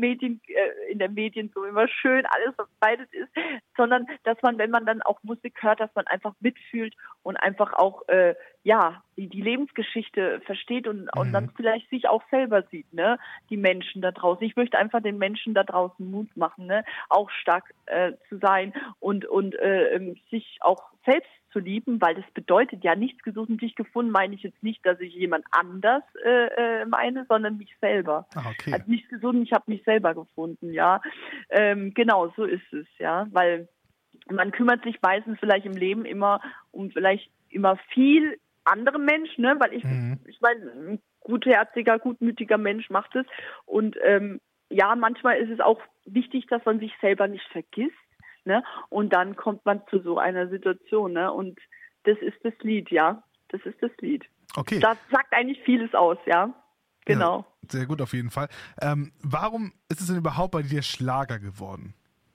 in der Medien so immer schön alles verbreitet ist, sondern dass man, wenn man dann auch Musik hört, dass man einfach mitfühlt und einfach auch die Lebensgeschichte versteht und dann vielleicht sich auch selber sieht, ne, die Menschen da draußen. Ich möchte einfach den Menschen da draußen Mut machen, ne, auch stark zu sein und sich auch selbst zu lieben, weil das bedeutet ja nichts gesucht und dich gefunden, meine ich jetzt nicht, dass ich jemand anders meine, sondern mich selber. Okay. Also nichts gesucht und ich habe mich selber gefunden, ja. Genau, so ist es, ja, weil man kümmert sich meistens vielleicht im Leben immer um vielleicht immer viel andere Menschen, ne, weil ich meine, ein gutherziger, gutmütiger Mensch macht es und manchmal ist es auch wichtig, dass man sich selber nicht vergisst. Ne? Und dann kommt man zu so einer Situation, ne? Und das ist das Lied, ja. Das ist das Lied. Okay. Das sagt eigentlich vieles aus, ja. Genau. Ja, sehr gut auf jeden Fall. Warum ist es denn überhaupt bei dir Schlager geworden?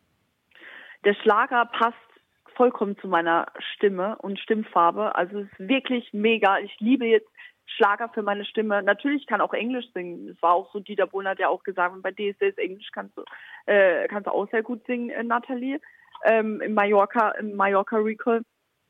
Der Schlager passt vollkommen zu meiner Stimme und Stimmfarbe. Also es ist wirklich mega. Ich liebe jetzt Schlager für meine Stimme. Natürlich kann auch Englisch singen. Das war auch so, Dieter Bohlen hat ja auch gesagt, bei DSDS Englisch kannst du auch sehr gut singen, Nathalie. Im Mallorca Recall.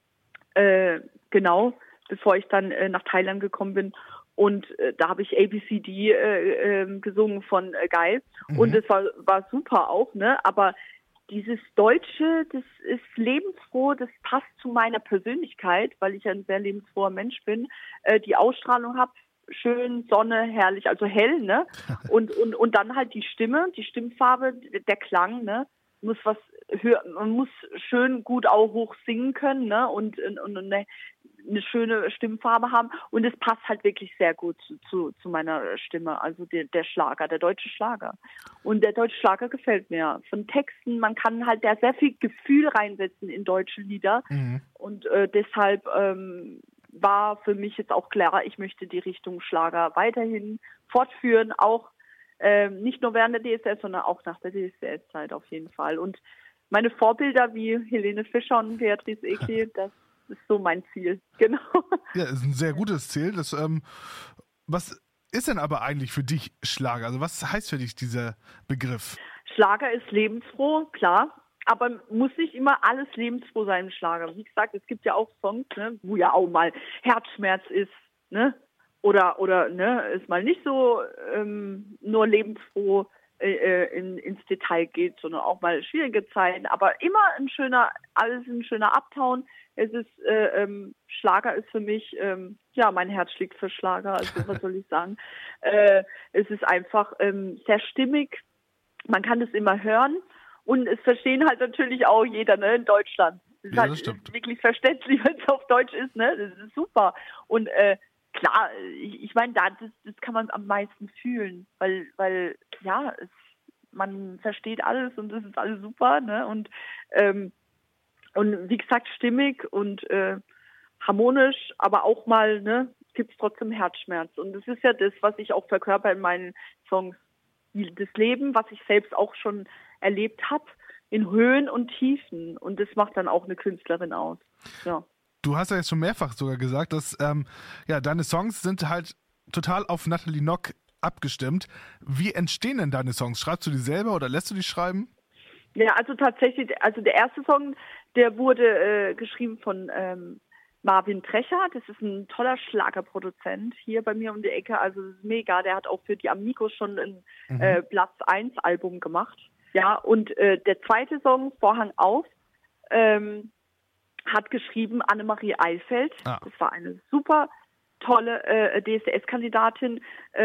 Genau, bevor ich dann nach Thailand gekommen bin. Und da habe ich ABCD gesungen von Guy. Und das war super auch, ne? Aber dieses Deutsche, das ist lebensfroh, das passt zu meiner Persönlichkeit, weil ich ein sehr lebensfroher Mensch bin. Die Ausstrahlung habe, schön, Sonne, herrlich, also hell, ne? Und dann halt die Stimme, die Stimmfarbe, der Klang, ne? Man muss schön gut auch hoch singen können, ne? Und eine schöne Stimmfarbe haben. Und es passt halt wirklich sehr gut zu meiner Stimme, also der Schlager, der deutsche Schlager. Und der deutsche Schlager gefällt mir. Von Texten, man kann halt da sehr viel Gefühl reinsetzen in deutsche Lieder. Und deshalb war für mich jetzt auch klar, ich möchte die Richtung Schlager weiterhin fortführen, auch nicht nur während der DSDS, sondern auch nach der DSDS-Zeit auf jeden Fall. Und meine Vorbilder wie Helene Fischer und Beatrice Egli, das ist so mein Ziel, genau. Ja, ist ein sehr gutes Ziel. Das, was ist denn aber eigentlich für dich Schlager? Also was heißt für dich dieser Begriff? Schlager ist lebensfroh, klar. Aber muss nicht immer alles lebensfroh sein im Schlager. Wie gesagt, es gibt ja auch Songs, ne, wo ja auch mal Herzschmerz ist, ne? Oder ne, es mal nicht so nur lebensfroh ins Detail geht, sondern auch mal schwierige Zeiten. Aber immer alles ein schöner Uptown. Es ist Schlager ist für mich, mein Herz schlägt für Schlager, also was soll ich sagen. Es ist einfach sehr stimmig. Man kann es immer hören. Und es verstehen halt natürlich auch jeder, ne, in Deutschland. Es ist halt wirklich verständlich, wenn es auf Deutsch ist, ne, das ist super. Und klar, ich meine, das kann man am meisten fühlen, weil ja, man versteht alles und es ist alles super, ne, und wie gesagt, stimmig und harmonisch, aber auch mal, ne, gibt's trotzdem Herzschmerz. Und das ist ja das, was ich auch verkörper in meinen Songs. Das Leben, was ich selbst auch schon erlebt habe, in Höhen und Tiefen. Und das macht dann auch eine Künstlerin aus. Ja. Du hast ja jetzt schon mehrfach sogar gesagt, dass deine Songs sind halt total auf Nathalie Nock abgestimmt. Wie entstehen denn deine Songs? Schreibst du die selber oder lässt du die schreiben? Ja, also tatsächlich, also der erste Song, der wurde geschrieben von Marvin Trecher. Das ist ein toller Schlagerproduzent hier bei mir um die Ecke. Also das ist mega. Der hat auch für die Amigos schon ein Platz 1 Album gemacht. Ja, und der zweite Song, Vorhang auf, hat geschrieben Annemarie Eifeld. Das war eine super tolle DSDS-Kandidatin,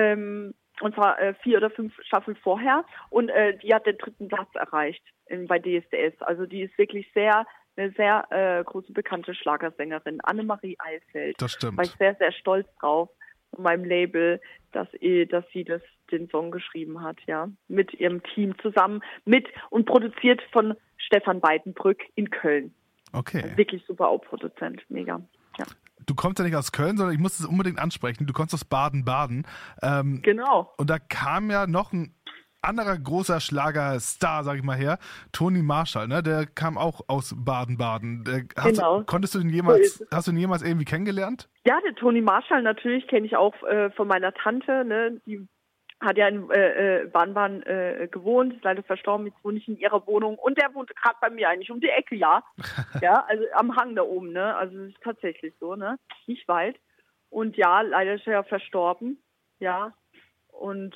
und zwar 4 oder 5 Staffeln vorher. Und die hat den 3. Platz erreicht bei DSDS. Also die ist wirklich eine sehr große, bekannte Schlagersängerin, Annemarie Eifeld. Das stimmt. War ich sehr, sehr stolz drauf, von meinem Label, dass sie den Song geschrieben hat, ja. Mit ihrem Team zusammen, und produziert von Stefan Weidenbrück in Köln. Okay. Wirklich super Produzent, mega. Ja. Du kommst ja nicht aus Köln, sondern ich muss es unbedingt ansprechen. Du kommst aus Baden-Baden. Genau. Und da kam ja noch ein anderer großer Schlagerstar, sag ich mal her, Toni Marshall, ne? Der kam auch aus Baden-Baden. Genau. Hast du ihn jemals irgendwie kennengelernt? Ja, der Toni Marshall natürlich kenne ich auch von meiner Tante, ne? Die hat ja in Baden-Baden gewohnt, ist leider verstorben, jetzt wohne ich in ihrer Wohnung und der wohnt gerade bei mir eigentlich um die Ecke, ja. Ja, also am Hang da oben, ne? Also das ist tatsächlich so, ne? Nicht weit. Und ja, leider ist er ja verstorben, ja. Und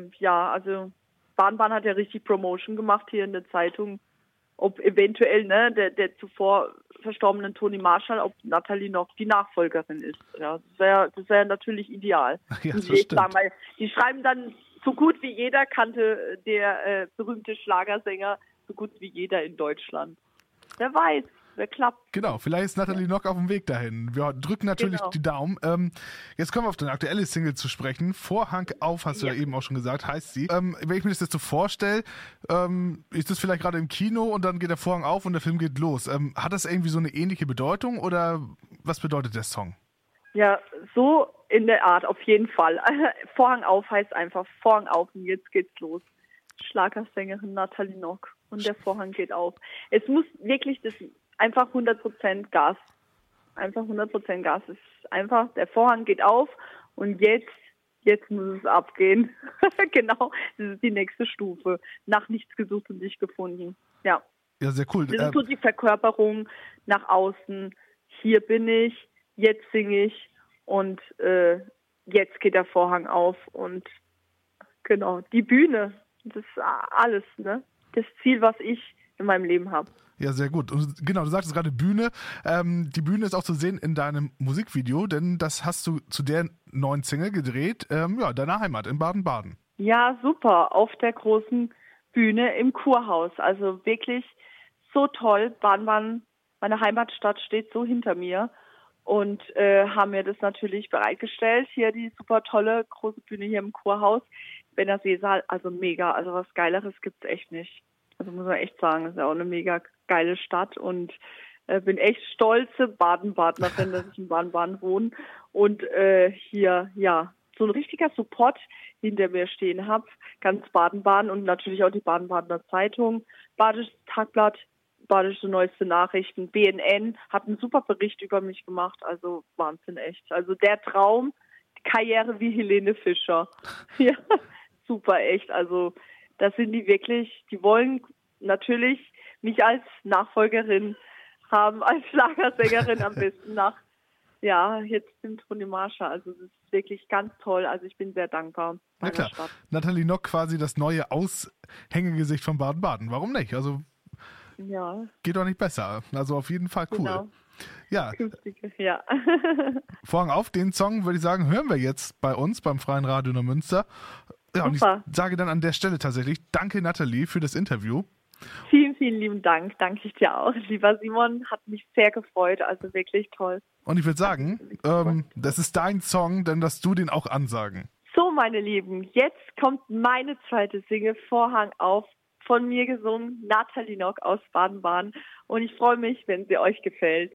also Baden-Baden hat ja richtig Promotion gemacht hier in der Zeitung, ob eventuell, ne, der zuvor verstorbenen Toni Marshall, ob Nathalie noch die Nachfolgerin ist. Ja, das wär natürlich ideal. Ja, das ich sag mal, die schreiben dann, so gut wie jeder kannte der berühmte Schlagersänger, so gut wie jeder in Deutschland. Wer weiß, wer klappt. Genau, vielleicht ist Nathalie Nock auf dem Weg dahin. Wir drücken natürlich die Daumen. Jetzt kommen wir auf deine aktuelle Single zu sprechen. Vorhang auf, hast du ja eben auch schon gesagt, heißt sie. Wenn ich mir das jetzt so vorstelle, ist das vielleicht gerade im Kino und dann geht der Vorhang auf und der Film geht los. Hat das irgendwie so eine ähnliche Bedeutung oder was bedeutet der Song? Ja, so in der Art, auf jeden Fall. Vorhang auf heißt einfach Vorhang auf und jetzt geht's los. Schlagersängerin Nathalie Nock und der Vorhang geht auf. Es muss wirklich einfach 100% Gas. Einfach 100% Gas. Es ist einfach, der Vorhang geht auf und jetzt muss es abgehen. Genau, das ist die nächste Stufe. Nach nichts gesucht und nicht gefunden. Ja. Ja, sehr cool. Das ist so die Verkörperung nach außen. Hier bin ich, jetzt singe ich und jetzt geht der Vorhang auf und genau, die Bühne, das ist alles, ne? Das Ziel, was ich in meinem Leben habe. Ja, sehr gut. Und genau, du sagtest gerade Bühne. Die Bühne ist auch zu sehen in deinem Musikvideo, denn das hast du zu der neuen Single gedreht, deiner Heimat in Baden-Baden. Ja, super. Auf der großen Bühne im Kurhaus. Also wirklich so toll. Baden-Baden, meine Heimatstadt, steht so hinter mir und haben mir das natürlich bereitgestellt. Hier die super tolle große Bühne hier im Kurhaus. Bennerseesaal, also mega. Also was Geileres gibt's echt nicht. Also muss man echt sagen, das ist ja auch eine mega geile Stadt und bin echt stolze Baden-Badenerin, dass ich in Baden-Baden wohne und hier, ja, so ein richtiger Support hinter mir stehen habe. Ganz Baden-Baden und natürlich auch die Baden-Badener Zeitung, Badisches Tagblatt, Badische Neueste Nachrichten, BNN hat einen super Bericht über mich gemacht, also Wahnsinn echt. Also der Traum, die Karriere wie Helene Fischer. Ja, super echt, also das sind die wirklich, die wollen natürlich mich als Nachfolgerin haben, als Schlagersängerin am besten jetzt dem Toni Marshall. Also das ist wirklich ganz toll. Also ich bin sehr dankbar meiner Stadt. Nathalie Nock quasi das neue Aushängegesicht von Baden-Baden. Warum nicht? Also geht doch nicht besser. Also auf jeden Fall cool. Genau. Ja. Ja. Vorhang auf, den Song würde ich sagen, hören wir jetzt bei uns beim Freien Radio Neumünster. Ja, und ich sage dann an der Stelle tatsächlich, danke Nathalie für das Interview. Vielen, vielen lieben Dank. Danke ich dir auch. Lieber Simon, hat mich sehr gefreut. Also wirklich toll. Und ich würde sagen, das ist dein Song, dann darfst du den auch ansagen. So, meine Lieben, jetzt kommt meine zweite Single, Vorhang auf, von mir gesungen, Nathalie Nock aus Baden-Baden. Und ich freue mich, wenn sie euch gefällt.